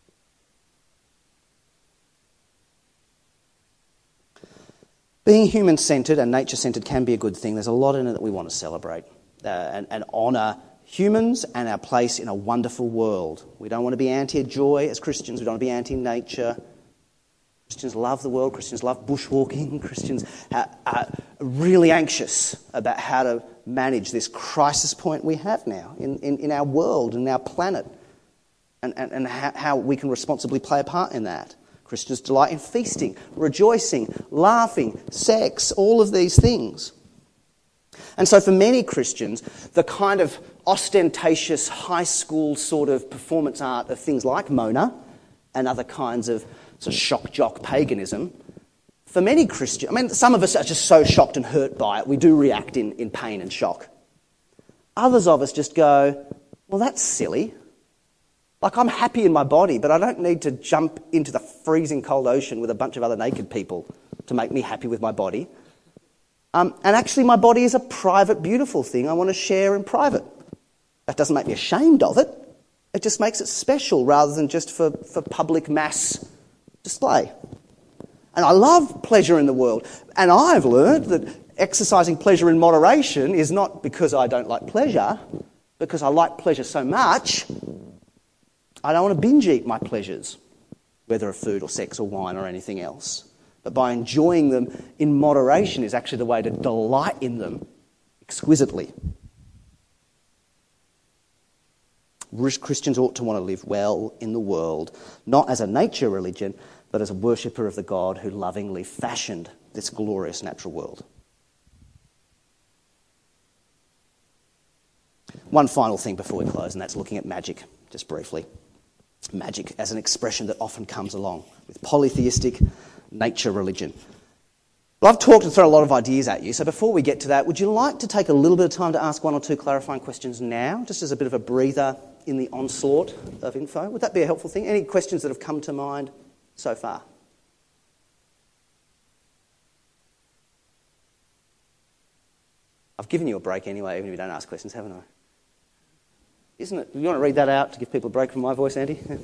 [SPEAKER 1] Being human-centred and nature-centred can be a good thing. There's a lot in it that we want to celebrate uh, and, and honour humans and our place in a wonderful world. We don't want to be anti-joy as Christians. We don't want to be anti-nature. Christians love the world. Christians love bushwalking. Christians are, are really anxious about how to manage this crisis point we have now in, in, in our world and our planet, and, and, and how, how we can responsibly play a part in that. Christians delight in feasting, rejoicing, laughing, sex, all of these things. And so for many Christians, the kind of ostentatious high school sort of performance art of things like Mona and other kinds of sort of shock jock paganism, for many Christians, I mean, some of us are just so shocked and hurt by it, we do react in, in pain and shock. Others of us just go, well, that's silly. Like, I'm happy in my body, but I don't need to jump into the freezing cold ocean with a bunch of other naked people to make me happy with my body. Um, and actually, my body is a private, beautiful thing I want to share in private. That doesn't make me ashamed of it. It just makes it special rather than just for, for public mass display. And I love pleasure in the world. And I've learned that exercising pleasure in moderation is not because I don't like pleasure, because I like pleasure so much, I don't want to binge eat my pleasures, whether of food or sex or wine or anything else. But by enjoying them in moderation is actually the way to delight in them exquisitely. Christians ought to want to live well in the world, not as a nature religion, but as a worshipper of the God who lovingly fashioned this glorious natural world. One final thing before we close, and that's looking at magic, just briefly. Magic as an expression that often comes along with polytheistic nature religion. Well, I've talked and thrown a lot of ideas at you, so before we get to that, would you like to take a little bit of time to ask one or two clarifying questions now, just as a bit of a breather in the onslaught of info? Would that be a helpful thing? Any questions that have come to mind so far? I've given you a break anyway, even if you don't ask questions, haven't I? Isn't it? You want to read that out to give people a break from my voice, Andy? Yeah.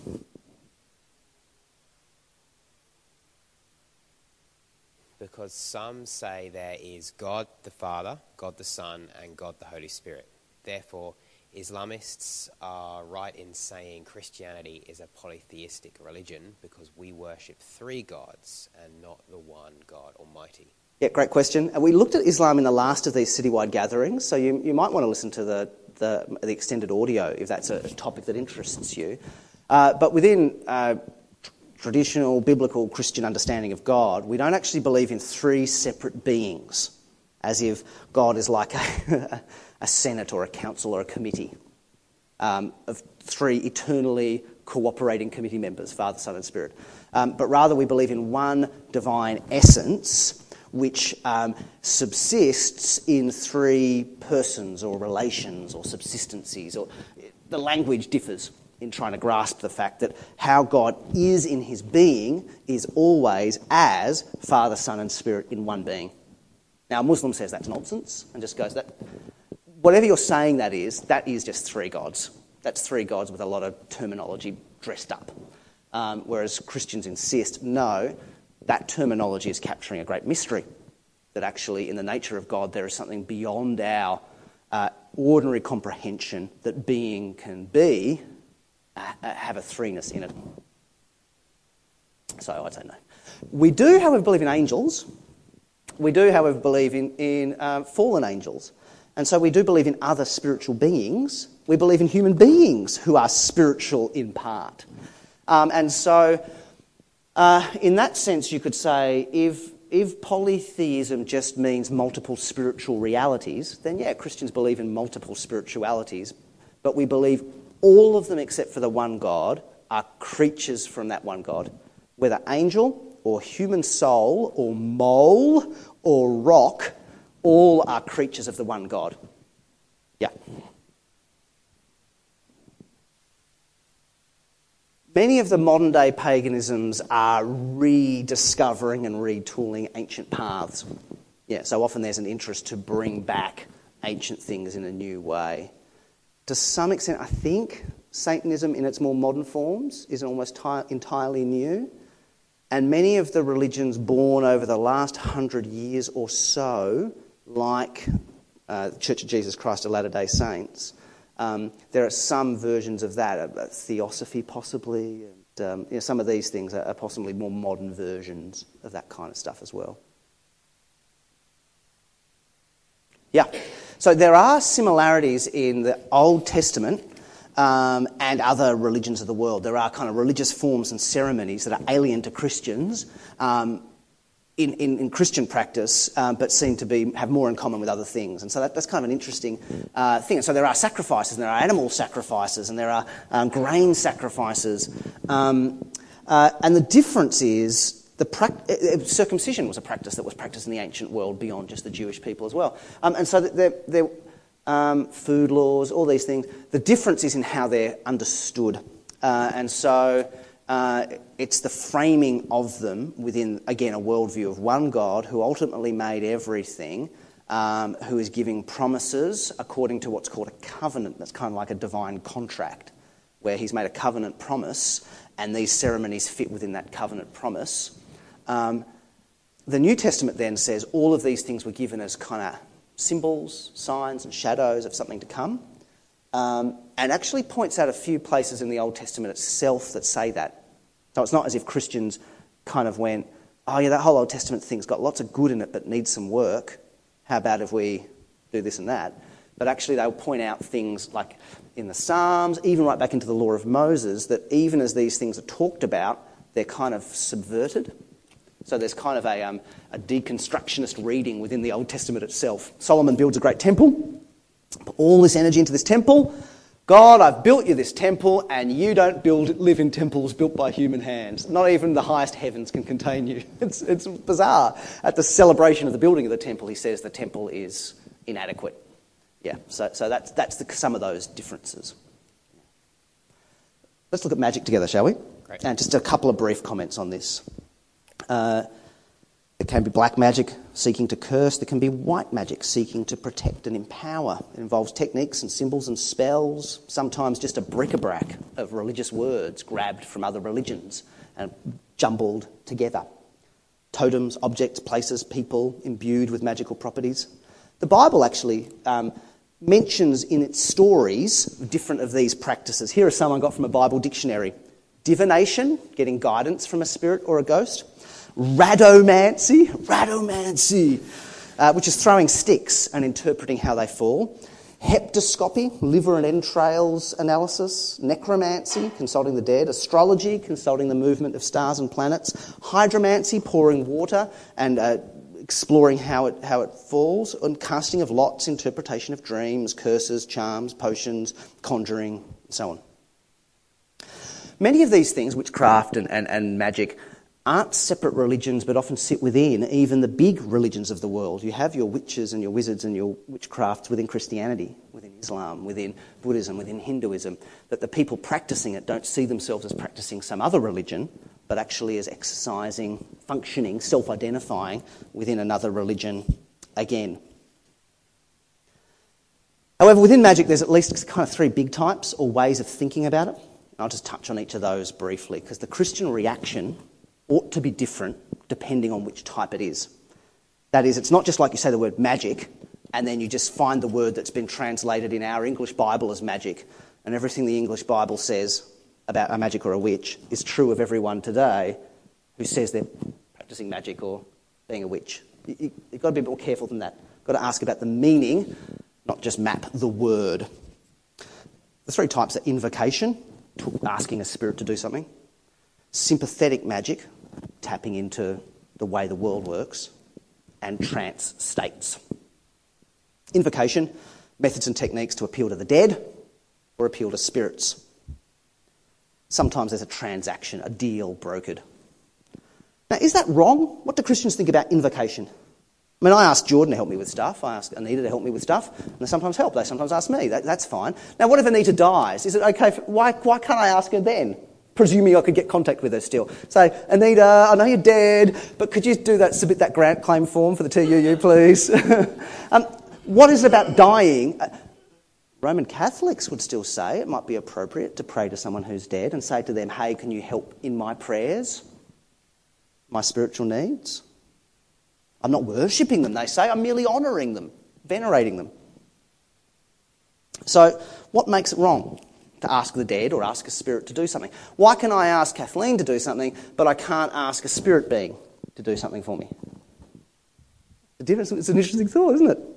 [SPEAKER 2] Because some say there is God the Father, God the Son, and God the Holy Spirit. Therefore, Islamists are right in saying Christianity is a polytheistic religion because we worship three gods and not the one God Almighty.
[SPEAKER 1] Yeah, great question. And we looked at Islam in the last of these citywide gatherings, so you, you might want to listen to the, the, the extended audio if that's a topic that interests you. Uh, but within uh, traditional biblical Christian understanding of God, we don't actually believe in three separate beings, as if God is like a, a senate or a council or a committee um, of three eternally cooperating committee members, Father, Son and Spirit. Um, but rather we believe in one divine essence which um, subsists in three persons or relations or subsistencies. Or the language differs in trying to grasp the fact that how God is in his being is always as Father, Son and Spirit in one being. Now, a Muslim says that's nonsense and just goes, that whatever you're saying that is, that is just three gods. That's three gods with a lot of terminology dressed up. Um, whereas Christians insist, no, that terminology is capturing a great mystery, that actually in the nature of God there is something beyond our uh, ordinary comprehension that being can be, uh, have a threeness in it. So I'd say no. We do, however, believe in angels. We do, however, believe in, in uh, fallen angels. And so we do believe in other spiritual beings. We believe in human beings who are spiritual in part. Um, and so uh, in that sense you could say if, if polytheism just means multiple spiritual realities, then yeah, Christians believe in multiple spiritualities, but we believe all of them except for the one God are creatures from that one God. Whether angel or human soul or mole or rock, all are creatures of the one God. Yeah. Many of the modern day paganisms are rediscovering and retooling ancient paths. Yeah, so often there's an interest to bring back ancient things in a new way. To some extent, I think Satanism in its more modern forms is almost ti- entirely new. And many of the religions born over the last hundred years or so, like uh, the Church of Jesus Christ of Latter-day Saints, um, there are some versions of that, uh, theosophy possibly, and um, you know, some of these things are, are possibly more modern versions of that kind of stuff as well. Yeah, so there are similarities in the Old Testament um, and other religions of the world. There are kind of religious forms and ceremonies that are alien to Christians um, in, in, in Christian practice, um, but seem to be have more in common with other things. And so that, that's kind of an interesting uh, thing. And so there are sacrifices, and there are animal sacrifices, and there are um, grain sacrifices. Um, uh, and the difference is the pra- circumcision was a practice that was practiced in the ancient world beyond just the Jewish people as well. Um, and so there, there, um, food laws, all these things. The difference is in how they're understood. Uh, and so uh, it's the framing of them within, again, a worldview of one God who ultimately made everything, um, who is giving promises according to what's called a covenant. That's kind of like a divine contract, where he's made a covenant promise, and these ceremonies fit within that covenant promise. Um, the New Testament then says all of these things were given as kind of symbols, signs and shadows of something to come, um, and actually points out a few places in the Old Testament itself that say that. So it's not as if Christians kind of went, oh yeah, that whole Old Testament thing's got lots of good in it but needs some work. How about if we do this and that? But actually they'll point out things like in the Psalms, even right back into the Law of Moses, that even as these things are talked about, they're kind of subverted. So there's kind of a, um, a deconstructionist reading within the Old Testament itself. Solomon builds a great temple, put all this energy into this temple. God, I've built you this temple, and you don't build, live in temples built by human hands. Not even the highest heavens can contain you. It's, it's bizarre. At the celebration of the building of the temple, he says the temple is inadequate. Yeah, so, so that's, that's the, some of those differences. Let's look at magic together, shall we?
[SPEAKER 2] Great.
[SPEAKER 1] And just a couple of brief comments on this. Uh, There can be black magic seeking to curse. There can be white magic seeking to protect and empower. It involves techniques and symbols and spells, sometimes just a bric-a-brac of religious words grabbed from other religions and jumbled together. Totems, objects, places, people imbued with magical properties. The Bible actually um, mentions in its stories different of these practices. Here are some I got from a Bible dictionary. Divination, getting guidance from a spirit or a ghost. Radomancy, radomancy, uh, which is throwing sticks and interpreting how they fall. Heptoscopy, liver and entrails analysis. Necromancy, consulting the dead. Astrology, consulting the movement of stars and planets. Hydromancy, pouring water and uh, exploring how it how it falls. And casting of lots, interpretation of dreams, curses, charms, potions, conjuring, and so on. Many of these things, witchcraft and, and, and magic, aren't separate religions but often sit within even the big religions of the world. You have your witches and your wizards and your witchcrafts within Christianity, within Islam, within Buddhism, within Hinduism, that the people practicing it don't see themselves as practicing some other religion, but actually as exercising, functioning, self-identifying within another religion again. However, within magic there's at least kind of three big types or ways of thinking about it. I'll just touch on each of those briefly, because the Christian reaction ought to be different depending on which type it is. That is, it's not just like you say the word magic and then you just find the word that's been translated in our English Bible as magic, and everything the English Bible says about a magic or a witch is true of everyone today who says they're practicing magic or being a witch. You, you, you've got to be a bit more careful than that. You've got to ask about the meaning, not just map the word. The three types are invocation, asking a spirit to do something. Sympathetic magic, tapping into the way the world works. And trance states. Invocation, methods and techniques to appeal to the dead or appeal to spirits. Sometimes there's a transaction, a deal brokered. Now, is that wrong? What do Christians think about invocation? I mean, I ask Jordan to help me with stuff. I ask Anita to help me with stuff. And they sometimes help. They sometimes ask me. That, that's fine. Now, what if Anita dies? Is it okay? For, why, why can't I ask her then? Presuming I could get contact with her still. Say, Anita, I know you're dead, but could you do that, submit that grant claim form for the T U U, please? um, what is it about dying? Roman Catholics would still say it might be appropriate to pray to someone who's dead and say to them, hey, can you help in my prayers, my spiritual needs? I'm not worshipping them, they say. I'm merely honouring them, venerating them. So what makes it wrong to ask the dead or ask a spirit to do something? Why can I ask Kathleen to do something, but I can't ask a spirit being to do something for me? The difference, it's an interesting thought, isn't it?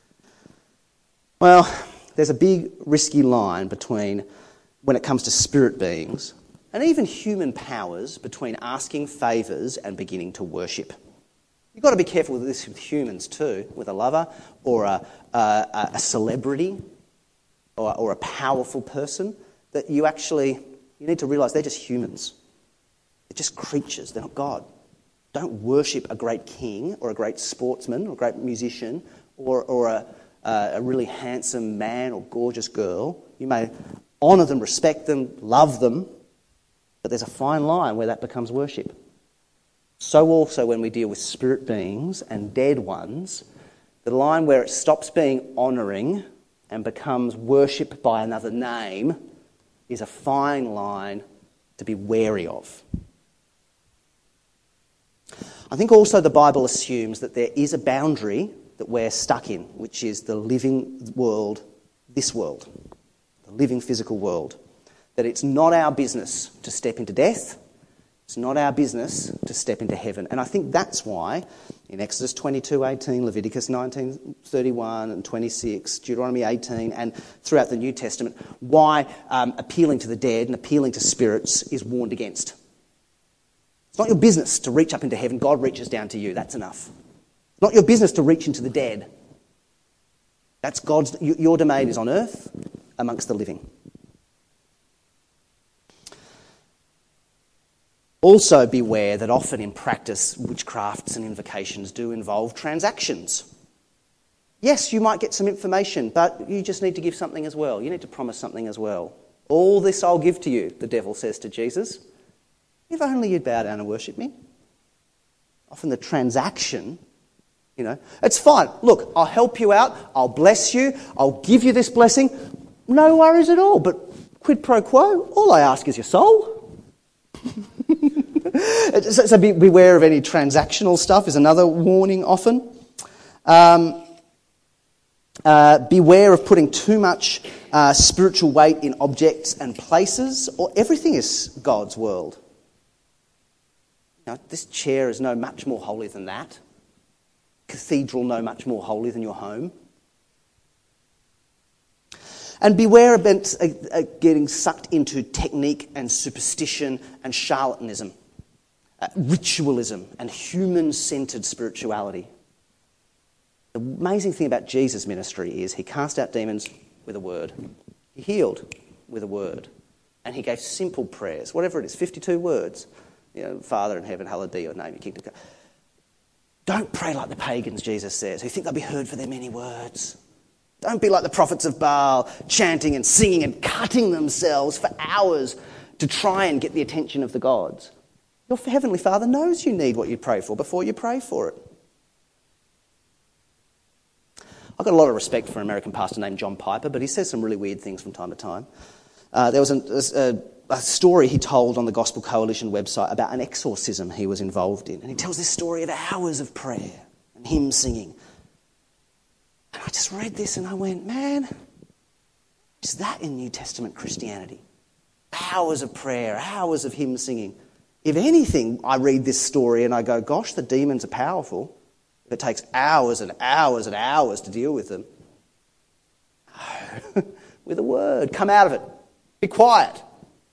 [SPEAKER 1] Well, there's a big risky line between, when it comes to spirit beings, and even human powers, between asking favours and beginning to worship. You've got to be careful with this with humans too, with a lover or a, a, a celebrity or, or a powerful person, that you actually, you need to realise they're just humans. They're just creatures, they're not God. Don't worship a great king or a great sportsman or a great musician or, or a, a really handsome man or gorgeous girl. You may honour them, respect them, love them, but there's a fine line where that becomes worship. So also when we deal with spirit beings and dead ones, the line where it stops being honouring and becomes worship by another name is a fine line to be wary of. I think also the Bible assumes that there is a boundary that we're stuck in, which is the living world, this world, the living physical world. That it's not our business to step into death. It's not our business to step into heaven. And I think that's why in Exodus twenty-two eighteen, Leviticus nineteen thirty-one and twenty-six, Deuteronomy eighteen, and throughout the New Testament, why um, appealing to the dead and appealing to spirits is warned against. It's not your business to reach up into heaven. God reaches down to you. That's enough. It's not your business to reach into the dead. That's God's. Your domain is on earth amongst the living. Also beware that often in practice, witchcrafts and invocations do involve transactions. Yes, you might get some information, but you just need to give something as well. You need to promise something as well. All this I'll give to you, the devil says to Jesus, if only you'd bow down and worship me. Often the transaction, you know, it's fine. Look, I'll help you out. I'll bless you. I'll give you this blessing. No worries at all. But quid pro quo, all I ask is your soul. so, so be, beware of any transactional stuff is another warning often. Um, uh, beware of putting too much uh, spiritual weight in objects and places, or everything is God's world. You know, this chair is no much more holy than that. Cathedral no much more holy than your home. And beware about uh, uh, getting sucked into technique and superstition and charlatanism, uh, ritualism and human-centred spirituality. The amazing thing about Jesus' ministry is he cast out demons with a word. He healed with a word. And he gave simple prayers, whatever it is, fifty-two words. You know, Father in heaven, hallowed be your name, your kingdom come. Don't pray like the pagans, Jesus says, who think they'll be heard for their many words. Don't be like the prophets of Baal, chanting and singing and cutting themselves for hours to try and get the attention of the gods. Your Heavenly Father knows you need what you pray for before you pray for it. I've got a lot of respect for an American pastor named John Piper, but he says some really weird things from time to time. Uh, there was a, a, a story he told on the Gospel Coalition website about an exorcism he was involved in. And he tells this story of hours of prayer and hymn singing. And I just read this and I went, man, is that in New Testament Christianity? Hours of prayer, hours of hymn singing. If anything, I read this story and I go, gosh, the demons are powerful. If it takes hours and hours and hours to deal with them. With a word, come out of it. Be quiet.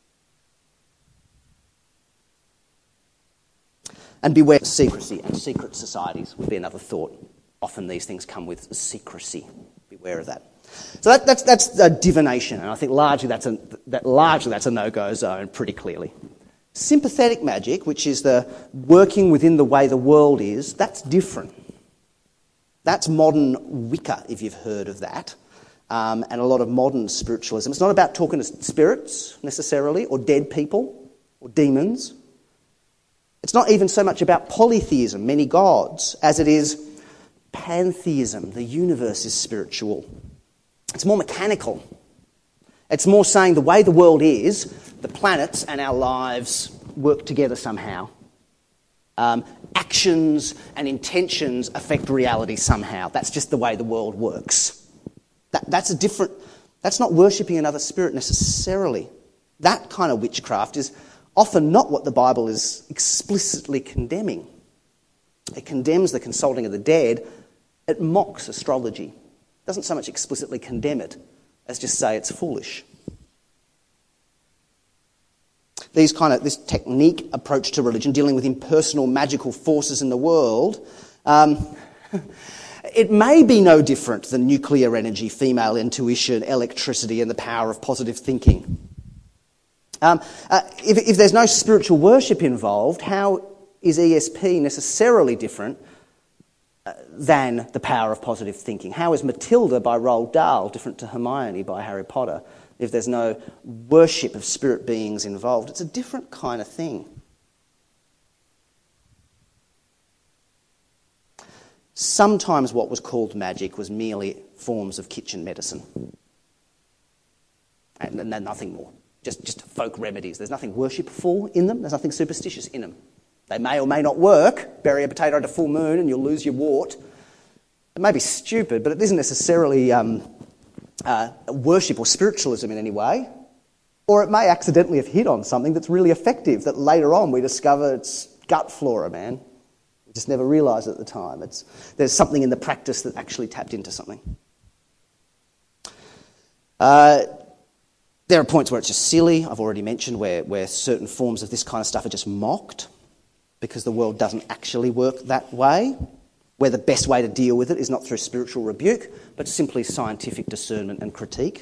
[SPEAKER 1] And beware of secrecy and secret societies would be another thought. Often these things come with secrecy. Beware aware of that. So that, that's that's a divination, and I think largely that's a that largely that's a no-go zone pretty clearly. Sympathetic magic, which is the working within the way the world is, that's different. That's modern Wicca, if you've heard of that, um, and a lot of modern spiritualism. It's not about talking to spirits necessarily, or dead people, or demons. It's not even so much about polytheism, many gods, as it is pantheism. The universe is spiritual. It's more mechanical. It's more saying the way the world is, the planets and our lives work together somehow. Um, actions and intentions affect reality somehow. That's just the way the world works. That, that's a different... That's not worshipping another spirit necessarily. That kind of witchcraft is often not what the Bible is explicitly condemning. It condemns the consulting of the dead. It mocks astrology. It doesn't so much explicitly condemn it as just say it's foolish. These kind of this technique approach to religion, dealing with impersonal magical forces in the world, um, it may be no different than nuclear energy, female intuition, electricity, and the power of positive thinking. Um, uh, if, if there's no spiritual worship involved, how is E S P necessarily different uh, than the power of positive thinking? How is Matilda by Roald Dahl different to Hermione by Harry Potter? If there's no worship of spirit beings involved, it's a different kind of thing. Sometimes what was called magic was merely forms of kitchen medicine. And, and nothing more. Just, just folk remedies. There's nothing worshipful in them. There's nothing superstitious in them. They may or may not work. Bury a potato at a full moon and you'll lose your wart. It may be stupid, but it isn't necessarily um, uh, worship or spiritualism in any way. Or it may accidentally have hit on something that's really effective that later on we discover it's gut flora, man. We just never realised it at the time. It's, there's something in the practice that actually tapped into something. Uh, there are points where it's just silly. I've already mentioned where, where certain forms of this kind of stuff are just mocked because the world doesn't actually work that way, where the best way to deal with it is not through spiritual rebuke, but simply scientific discernment and critique.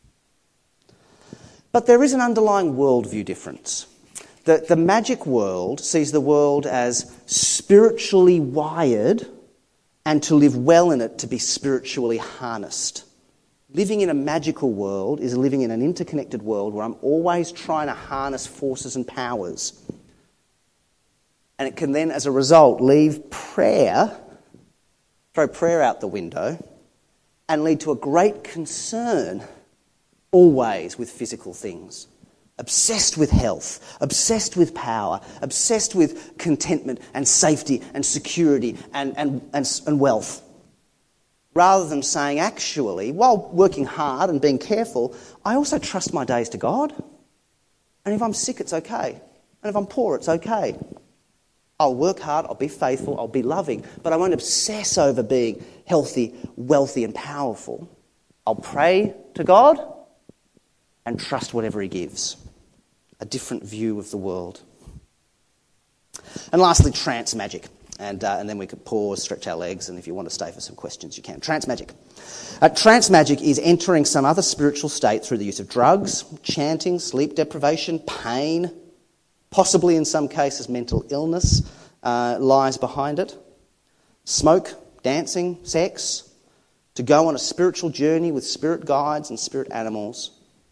[SPEAKER 1] But there is an underlying worldview difference. The, the magic world sees the world as spiritually wired and to live well in it to be spiritually harnessed. Living in a magical world is living in an interconnected world where I'm always trying to harness forces and powers. And it can then, as a result, leave prayer, throw prayer out the window, and lead to a great concern always with physical things. Obsessed with health, obsessed with power, obsessed with contentment and safety and security and, and, and, and wealth. Rather than saying, actually, while working hard and being careful, I also trust my days to God. And if I'm sick, it's okay. And if I'm poor, it's okay. I'll work hard, I'll be faithful, I'll be loving, but I won't obsess over being healthy, wealthy and powerful. I'll pray to God and trust whatever he gives. A different view of the world. And lastly, trance magic. And, uh, and then we could pause, stretch our legs, and if you want to stay for some questions, you can. Trance magic. Uh, trance magic is entering some other spiritual state through the use of drugs, chanting, sleep deprivation, pain, possibly in some cases mental illness uh, lies behind it. Smoke, dancing, sex, to go on a spiritual journey with spirit guides and spirit animals.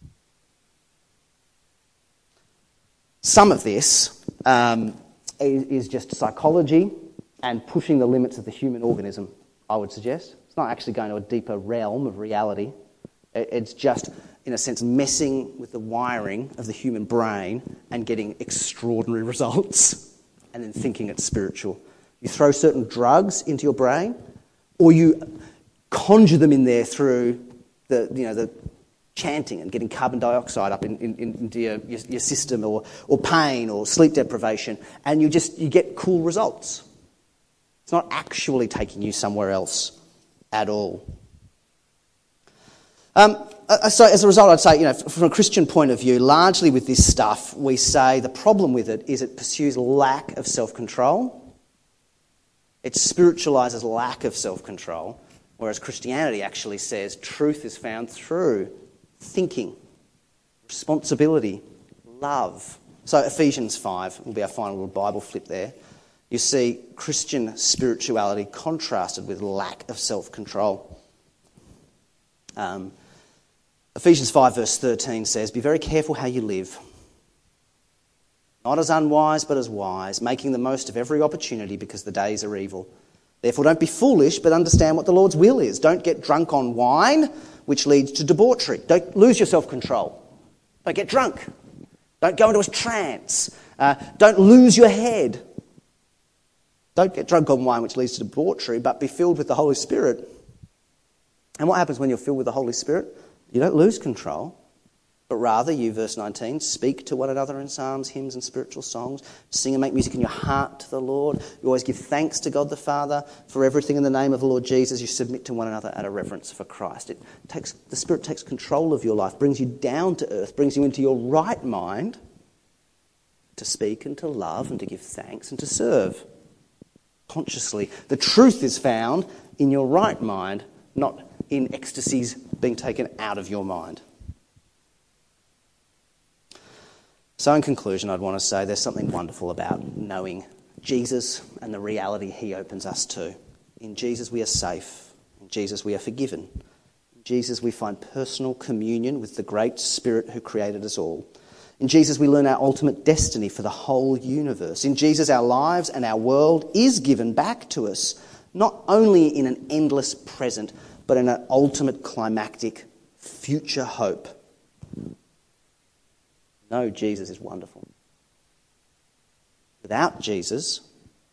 [SPEAKER 1] Some of this um, is just psychology and pushing the limits of the human organism, I would suggest. It's not actually going to a deeper realm of reality. It's just, in a sense, messing with the wiring of the human brain and getting extraordinary results and then thinking it's spiritual. You throw certain drugs into your brain or you conjure them in there through the, you know, the chanting and getting carbon dioxide up in, in, into your, your, your system or, or pain or sleep deprivation, and you just you get cool results. It's not actually taking you somewhere else at all. Um, so as a result, I'd say, you know, from a Christian point of view, largely with this stuff, we say the problem with it is it pursues lack of self-control. It spiritualises lack of self-control, Whereas Christianity actually says truth is found through thinking, responsibility, love. So Ephesians five will be our final little Bible flip there. You see Christian spirituality contrasted with lack of self-control. Um, Ephesians five verse thirteen says, "Be very careful how you live, not as unwise but as wise, making the most of every opportunity because the days are evil. Therefore don't be foolish, but understand what the Lord's will is. Don't get drunk on wine, which leads to debauchery." Don't lose your self-control. Don't get drunk. Don't go into a trance. Uh, don't lose your head. Don't get drunk on wine, which leads to debauchery, but be filled with the Holy Spirit. And what happens when you're filled with the Holy Spirit? You don't lose control, but rather you, verse nineteen, speak to one another in psalms, hymns and spiritual songs. Sing and make music in your heart to the Lord. You always give thanks to God the Father for everything in the name of the Lord Jesus. You submit to one another out of reverence for Christ. It takes, the Spirit takes control of your life, brings you down to earth, brings you into your right mind to speak and to love and to give thanks and to serve consciously. The truth is found in your right mind, not in ecstasies being taken out of your mind. So in conclusion, I'd want to say there's something wonderful about knowing Jesus and the reality he opens us to. In Jesus we are safe. In Jesus we are forgiven. In Jesus we find personal communion with the great Spirit who created us all. In Jesus we learn our ultimate destiny for the whole universe. In Jesus our lives and our world is given back to us, not only in an endless present, but in an ultimate climactic future hope. No, Jesus is wonderful. Without Jesus,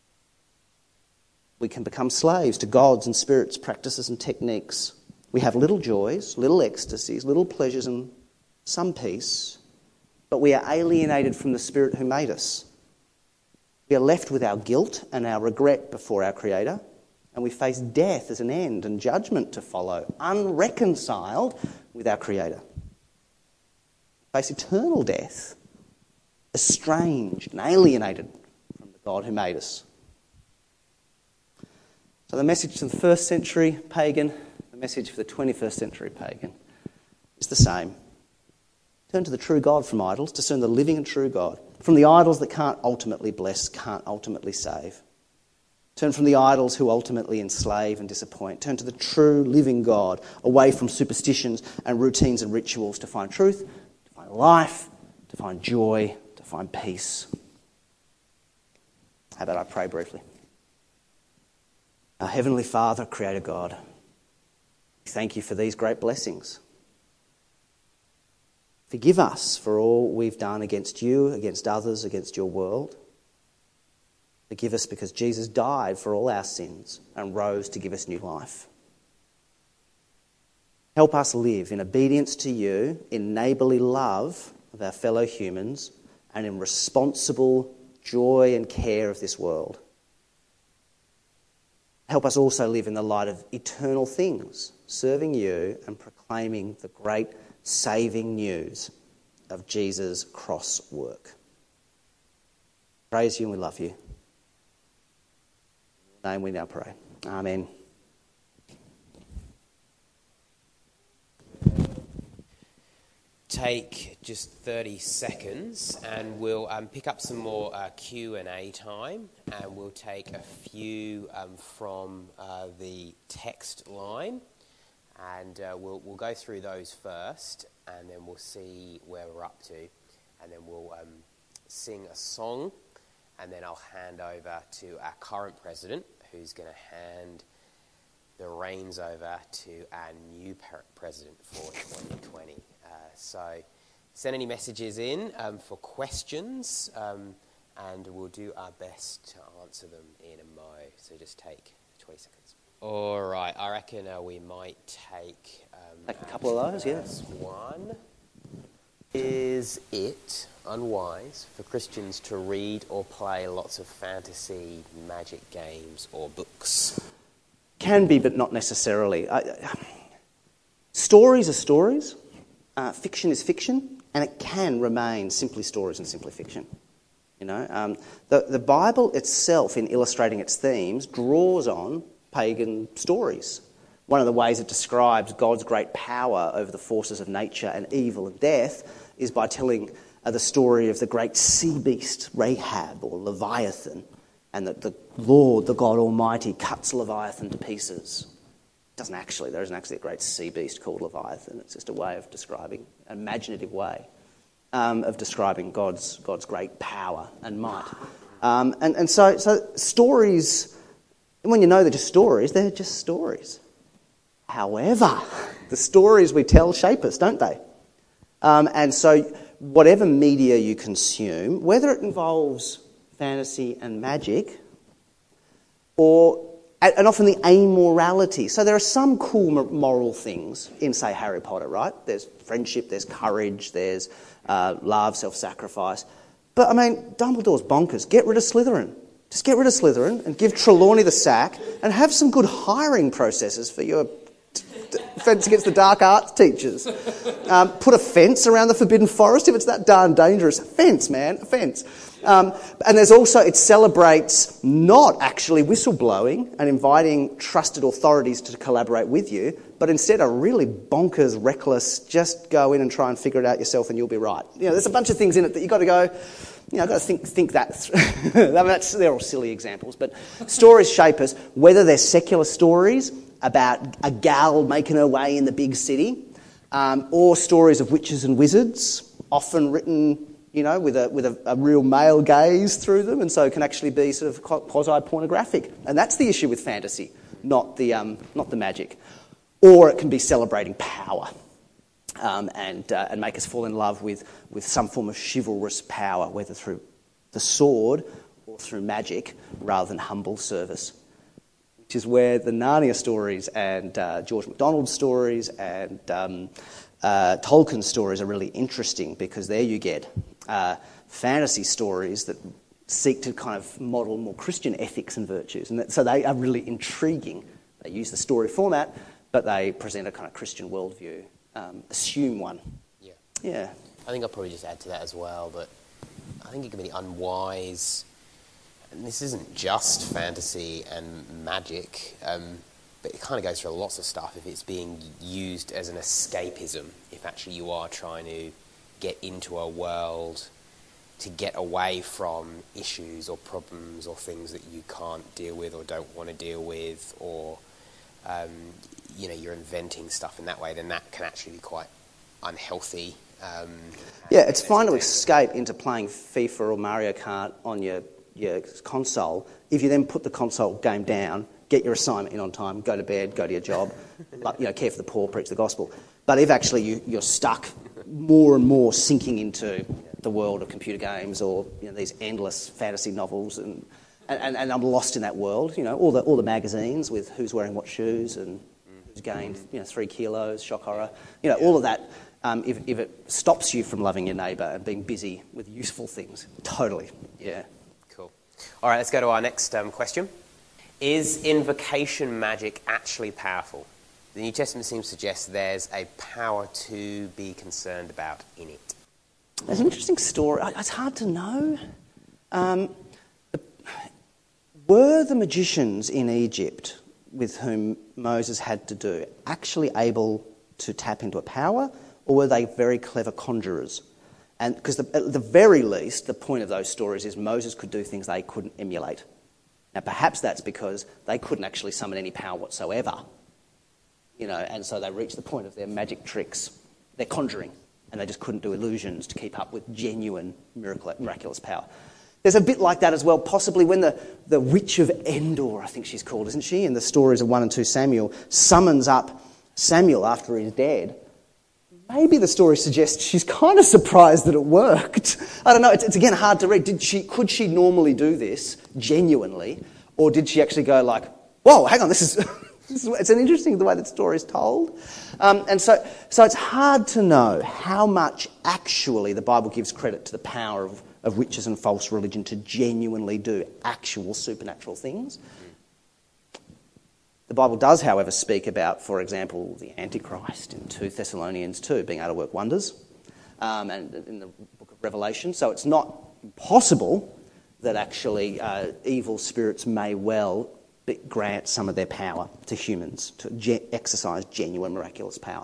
[SPEAKER 1] we can become slaves to gods and spirits, practices and techniques. We have little joys, little ecstasies, little pleasures and some peace, but we are alienated from the Spirit who made us. We are left with our guilt and our regret before our Creator, and we face death as an end and judgment to follow, unreconciled with our Creator. We face eternal death, estranged and alienated from the God who made us. So the message to the first century pagan, the message for the twenty-first century pagan is the same. Turn to the true God from idols, discern the living and true God. From the idols that can't ultimately bless, can't ultimately save. Turn from the idols who ultimately enslave and disappoint. Turn to the true living God, away from superstitions and routines and rituals to find truth, to find life, to find joy, to find peace. How about I pray briefly? Our Heavenly Father, Creator God, we thank you for these great blessings. Forgive us for all we've done against you, against others, against your world. Forgive us because Jesus died for all our sins and rose to give us new life. Help us live in obedience to you, in neighbourly love of our fellow humans, and in responsible joy and care of this world. Help us also live in the light of eternal things, serving you and proclaiming the great saving news of Jesus' cross work. Praise you and we love you. In your name we now pray. Amen.
[SPEAKER 2] Take just thirty seconds and we'll um, pick up some more uh, Q and A time, and we'll take a few um, from uh, the text line. And uh, we'll we'll go through those first, and then we'll see where we're up to, and then we'll um, sing a song, and then I'll hand over to our current president, who's going to hand the reins over to our new president for twenty twenty. Uh, so send any messages in um, for questions, um, and we'll do our best to answer them in a mo. So just take twenty seconds. All right, I reckon uh, we might take... Um,
[SPEAKER 1] take a couple of those, yes.
[SPEAKER 2] One. Is it unwise for Christians to read or play lots of fantasy, magic games or books?
[SPEAKER 1] Can be, but not necessarily. I, stories are stories. Uh, fiction is fiction, and it can remain simply stories and simply fiction. You know, um, the the Bible itself, in illustrating its themes, draws on pagan stories, one of the ways it describes God's great power over the forces of nature and evil and death is by telling uh, the story of the great sea beast Rahab or Leviathan, and that the Lord, the God Almighty, cuts Leviathan to pieces. It doesn't actually, there isn't actually a great sea beast called Leviathan. It's just a way of describing, an imaginative way um, of describing God's God's great power and might. Um, and, and so, so stories, when you know they're just stories, they're just stories. However, the stories we tell shape us, don't they? Um, and so whatever media you consume, whether it involves fantasy and magic, or and often the amorality. So there are some cool moral things in, say, Harry Potter, right? There's friendship, there's courage, there's uh, love, self-sacrifice. But, I mean, Dumbledore's bonkers. Get rid of Slytherin. Just get rid of Slytherin and give Trelawney the sack and have some good hiring processes for your t- t- Defence Against the Dark Arts teachers. Um, put a fence around the Forbidden Forest if it's that darn dangerous. A fence, man, a fence. Um, and there's also, it celebrates not actually whistleblowing and inviting trusted authorities to collaborate with you, but instead a really bonkers, reckless, just go in and try and figure it out yourself and you'll be right. You know, there's a bunch of things in it that you've got to go, you know, I've got to think, think that through. I mean, that's, they're all silly examples, but stories shape us, whether they're secular stories about a gal making her way in the big city, um, or stories of witches and wizards, often written, you know, with a with a, a real male gaze through them, and so it can actually be sort of quasi-pornographic. And that's the issue with fantasy, not the um, not the magic. Or it can be celebrating power, um, and uh, and make us fall in love with with some form of chivalrous power, whether through the sword or through magic, rather than humble service. Which is where the Narnia stories and uh, George MacDonald stories and um, uh, Tolkien stories are really interesting, because there you get uh, fantasy stories that seek to kind of model more Christian ethics and virtues. And that, so they are really intriguing. They use the story format, but they present a kind of Christian worldview, um, assume one.
[SPEAKER 2] Yeah.
[SPEAKER 1] Yeah.
[SPEAKER 2] I think I'll probably just add to that as well, that I think it can be unwise. And this isn't just fantasy and magic, um, but it kind of goes through lots of stuff if it's being used as an escapism, if actually you are trying to get into a world to get away from issues or problems or things that you can't deal with or don't want to deal with, or um, you know, you're inventing stuff in that way, then that can actually be quite unhealthy. Um,
[SPEAKER 1] yeah, it's fine to escape into playing FIFA or Mario Kart on your your console, if you then put the console game down, get your assignment in on time, go to bed, go to your job, you know, care for the poor, preach the gospel. But if actually you, you're stuck more and more sinking into the world of computer games or, you know, these endless fantasy novels, and, and, and I'm lost in that world, you know, all the all the magazines with who's wearing what shoes and who's gained, you know, three kilos, shock horror, you know, all of that. Um, if, if it stops you from loving your neighbour and being busy with useful things, totally, yeah.
[SPEAKER 2] All right, let's go to our next um, question. Is invocation magic actually powerful? The New Testament seems to suggest there's a power to be concerned about in it.
[SPEAKER 1] There's an interesting story. It's hard to know. Um, were the magicians in Egypt with whom Moses had to do actually able to tap into a power, or were they very clever conjurers? And because at the very least, the point of those stories is Moses could do things they couldn't emulate. Now, perhaps that's because they couldn't actually summon any power whatsoever, you know, and so they reached the point of their magic tricks, their conjuring, and they just couldn't do illusions to keep up with genuine miracle, miraculous power. There's a bit like that as well, possibly when the, the Witch of Endor, I think she's called, isn't she, in the stories of one and two Samuel, summons up Samuel after he's dead. Maybe the story suggests she's kind of surprised that it worked. I don't know. It's, it's again hard to read. Did she? Could she normally do this genuinely, or did she actually go like, "Whoa, hang on, this is"? this is it's an interesting the way that story is told, um, and so so it's hard to know how much actually the Bible gives credit to the power of, of witches and false religion to genuinely do actual supernatural things. The Bible does, however, speak about, for example, the Antichrist in two Thessalonians two being able to work wonders, um, and in the book of Revelation. So it's not impossible that actually uh, evil spirits may well grant some of their power to humans, to ge- exercise genuine miraculous power.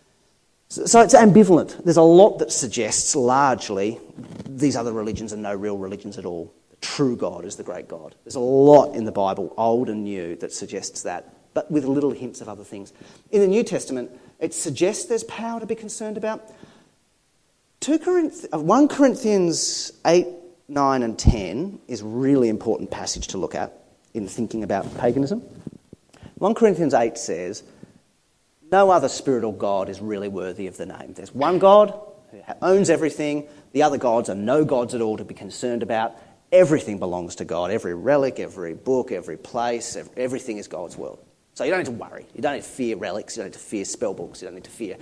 [SPEAKER 1] So, so it's ambivalent. There's a lot that suggests largely these other religions are no real religions at all. The true God is the great God. There's a lot in the Bible, old and new, that suggests that, but with little hints of other things. In the New Testament, it suggests there's power to be concerned about. Two Corinth- First Corinthians eight, nine and ten is a really important passage to look at in thinking about paganism. First Corinthians eight says, no other spirit or God is really worthy of the name. There's one God who owns everything. The other gods are no gods at all to be concerned about. Everything belongs to God. Every relic, every book, every place, everything is God's world. So you don't need to worry. You don't need to fear relics. You don't need to fear spell books. You don't need to fear...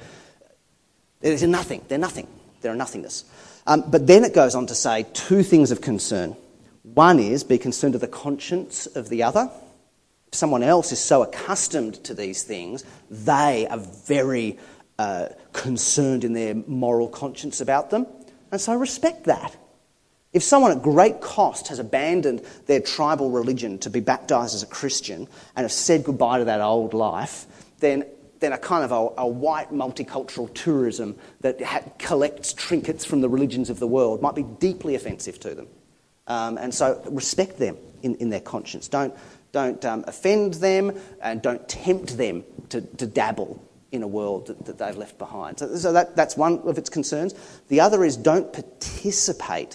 [SPEAKER 1] There's nothing. They're nothing. They're a nothingness. Um, but then it goes on to say two things of concern. One is be concerned of the conscience of the other. If someone else is so accustomed to these things, they are very uh, concerned in their moral conscience about them. And so respect that. If someone at great cost has abandoned their tribal religion to be baptised as a Christian and have said goodbye to that old life, then then a kind of a, a white multicultural tourism that ha- collects trinkets from the religions of the world might be deeply offensive to them. Um, and so respect them in, in their conscience. Don't, don't um, offend them and don't tempt them to, to dabble in a world that, that they've left behind. So, so that, that's one of its concerns. The other is don't participate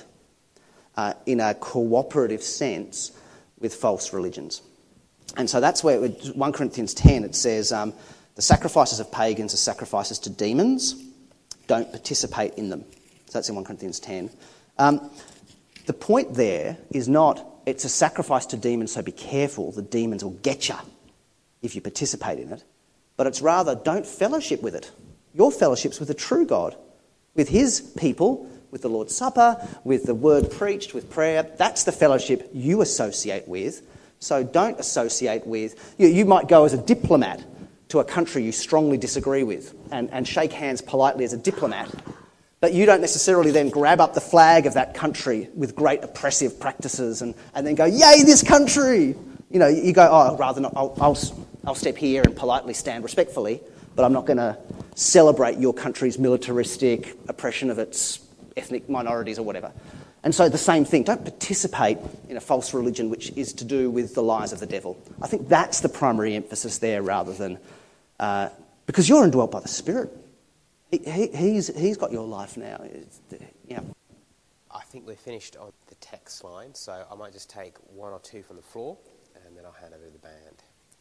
[SPEAKER 1] uh, in a cooperative sense with false religions. And so that's where, with First Corinthians ten, it says... Um, The sacrifices of pagans are sacrifices to demons. Don't participate in them. So that's in First Corinthians ten. Um, the point there is not it's a sacrifice to demons, so be careful. The demons will get you if you participate in it. But it's rather don't fellowship with it. Your fellowship's with the true God, with his people, with the Lord's Supper, with the word preached, with prayer. That's the fellowship you associate with. So don't associate with... You, you might go as a diplomat to a country you strongly disagree with and, and shake hands politely as a diplomat. But you don't necessarily then grab up the flag of that country with great oppressive practices and, and then go, yay, this country! You know, you go, oh, rather not, I'll, I'll, I'll step here and politely stand respectfully, but I'm not going to celebrate your country's militaristic oppression of its ethnic minorities or whatever. And so the same thing, don't participate in a false religion which is to do with the lies of the devil. I think that's the primary emphasis there rather than... Uh, because you're indwelt by the Spirit. He, he, he's, he's got your life now. Yeah.
[SPEAKER 2] I think we're finished on the text line, so I might just take one or two from the floor and then I'll hand over to the band.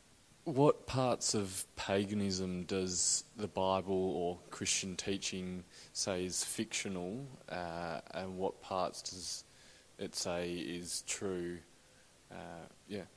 [SPEAKER 3] What parts of paganism does the Bible or Christian teaching say is fictional, uh, and what parts does it say is true? Uh, yeah.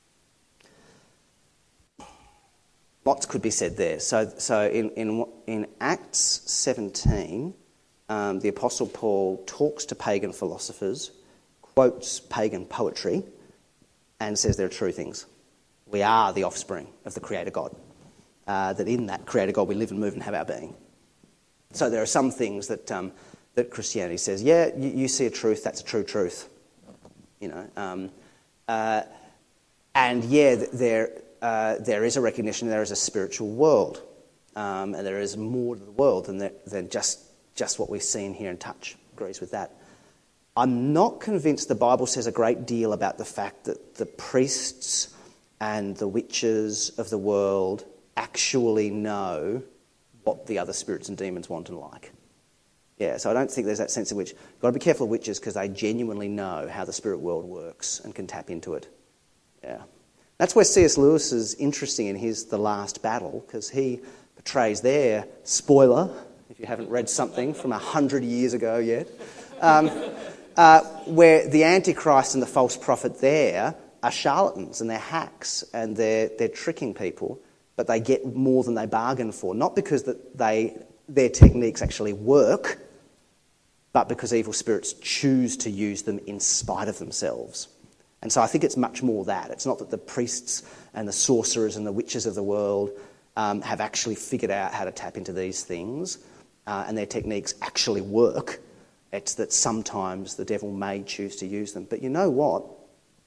[SPEAKER 1] Lots could be said there. So, so in in, in Acts seventeen, um, the Apostle Paul talks to pagan philosophers, quotes pagan poetry, and says there are true things. We are the offspring of the Creator God. Uh, that in that Creator God we live and move and have our being. So there are some things that um, that Christianity says, yeah, you, you see a truth, that's a true truth. You know, um, uh, and yeah, there uh, there is a recognition there is a spiritual world, um, and there is more to the world than that, than just just what we see and hear and touch. Agrees with that. I'm not convinced the Bible says a great deal about the fact that the priests and the witches of the world actually know what the other spirits and demons want and like. Yeah, so I don't think there's that sense in which you've got to be careful of witches because they genuinely know how the spirit world works and can tap into it. Yeah. That's where C S Lewis is interesting in his The Last Battle, because he portrays there, spoiler, if you haven't read something from a hundred years ago yet, um, uh, where the Antichrist and the false prophet there are charlatans and they're hacks and they're they're tricking people, but they get more than they bargain for. Not because that they their techniques actually work, but because evil spirits choose to use them in spite of themselves. And so I think it's much more that. It's not that the priests and the sorcerers and the witches of the world um, have actually figured out how to tap into these things uh, and their techniques actually work. It's that sometimes the devil may choose to use them. But you know what?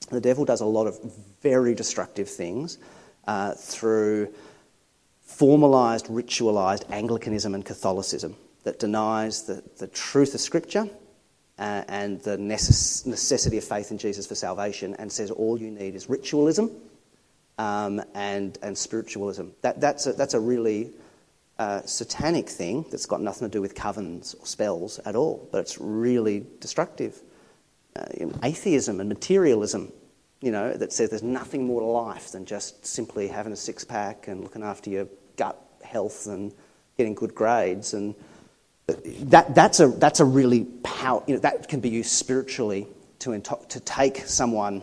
[SPEAKER 1] The devil does a lot of very destructive things uh, through formalised, ritualised Anglicanism and Catholicism that denies the, the truth of Scripture uh, and the necess- necessity of faith in Jesus for salvation, and says all you need is ritualism um, and and spiritualism. That that's a, that's a really uh, satanic thing that's got nothing to do with covens or spells at all, but it's really destructive. Uh, you know, atheism and materialism, you know, that says there's nothing more to life than just simply having a six-pack and looking after your gut health and getting good grades, and that that's a that's a really power. You know, that can be used spiritually to into, to take someone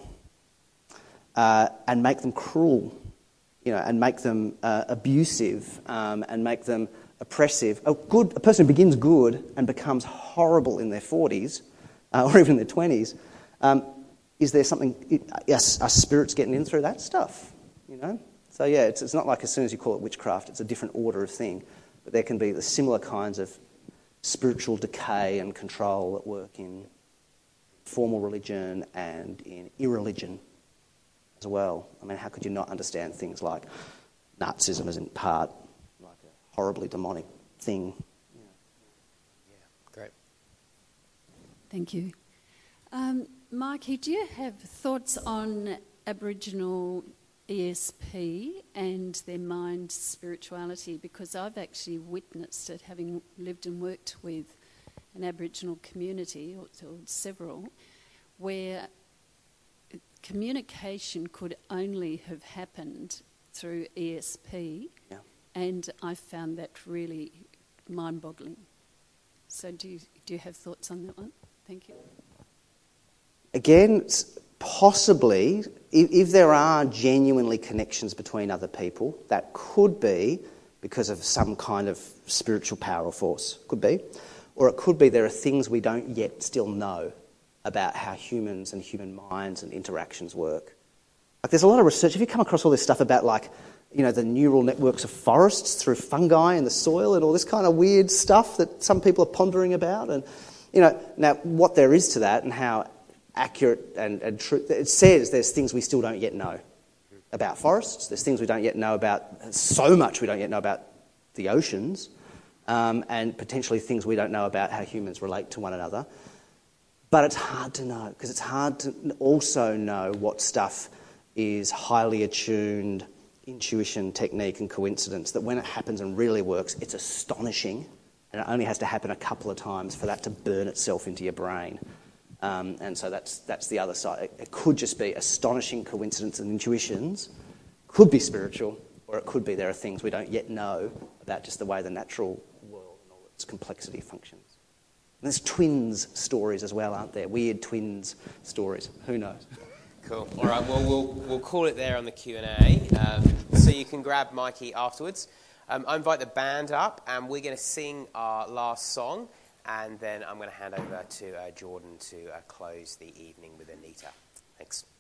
[SPEAKER 1] uh, and make them cruel, you know, and make them uh, abusive um, and make them oppressive. A good a person who begins good and becomes horrible in their forties uh, or even in their twenties. Um, is there something? Yes, are spirits getting in through that stuff? You know. So yeah, it's it's not like as soon as you call it witchcraft, it's a different order of thing. But there can be the similar kinds of spiritual decay and control at work in formal religion and in irreligion as well. I mean, how could you not understand things like Nazism as in part like a horribly demonic thing?
[SPEAKER 2] Yeah, yeah. Great.
[SPEAKER 4] Thank you. Um, Mikey, do you have thoughts on Aboriginal E S P and their mind spirituality? Because I've actually witnessed it, having lived and worked with an Aboriginal community, or, or several, where communication could only have happened through E S P,
[SPEAKER 1] yeah.
[SPEAKER 4] and I found that really mind-boggling. So do you, do you have thoughts on that one? Thank you.
[SPEAKER 1] Again, possibly, if, if there are genuinely connections between other people, that could be because of some kind of spiritual power or force. Could be. Or it could be there are things we don't yet still know about how humans and human minds and interactions work. Like, there's a lot of research. Have you come across all this stuff about, like, you know, the neural networks of forests through fungi in the soil and all this kind of weird stuff that some people are pondering about? And, you know, now what there is to that and how accurate and, and true, it says there's things we still don't yet know about forests. There's things we don't yet know about, so much we don't yet know about the oceans, um, and potentially things we don't know about how humans relate to one another. But it's hard to know, because it's hard to also know what stuff is highly attuned intuition, technique and coincidence, that when it happens and really works, it's astonishing, and it only has to happen a couple of times for that to burn itself into your brain. Um, and so that's that's the other side. It, it could just be astonishing coincidence and intuitions, could be spiritual, or it could be there are things we don't yet know about just the way the natural world and all its complexity functions. And there's twins stories as well, aren't there? Weird twins stories. Who knows?
[SPEAKER 2] Cool. All right, well, we'll we'll call it there on the Q and A, um, so you can grab Mikey afterwards. Um, I invite the band up, and we're going to sing our last song. And then I'm going to hand over to uh, Jordan to uh, close the evening with Anita. Thanks.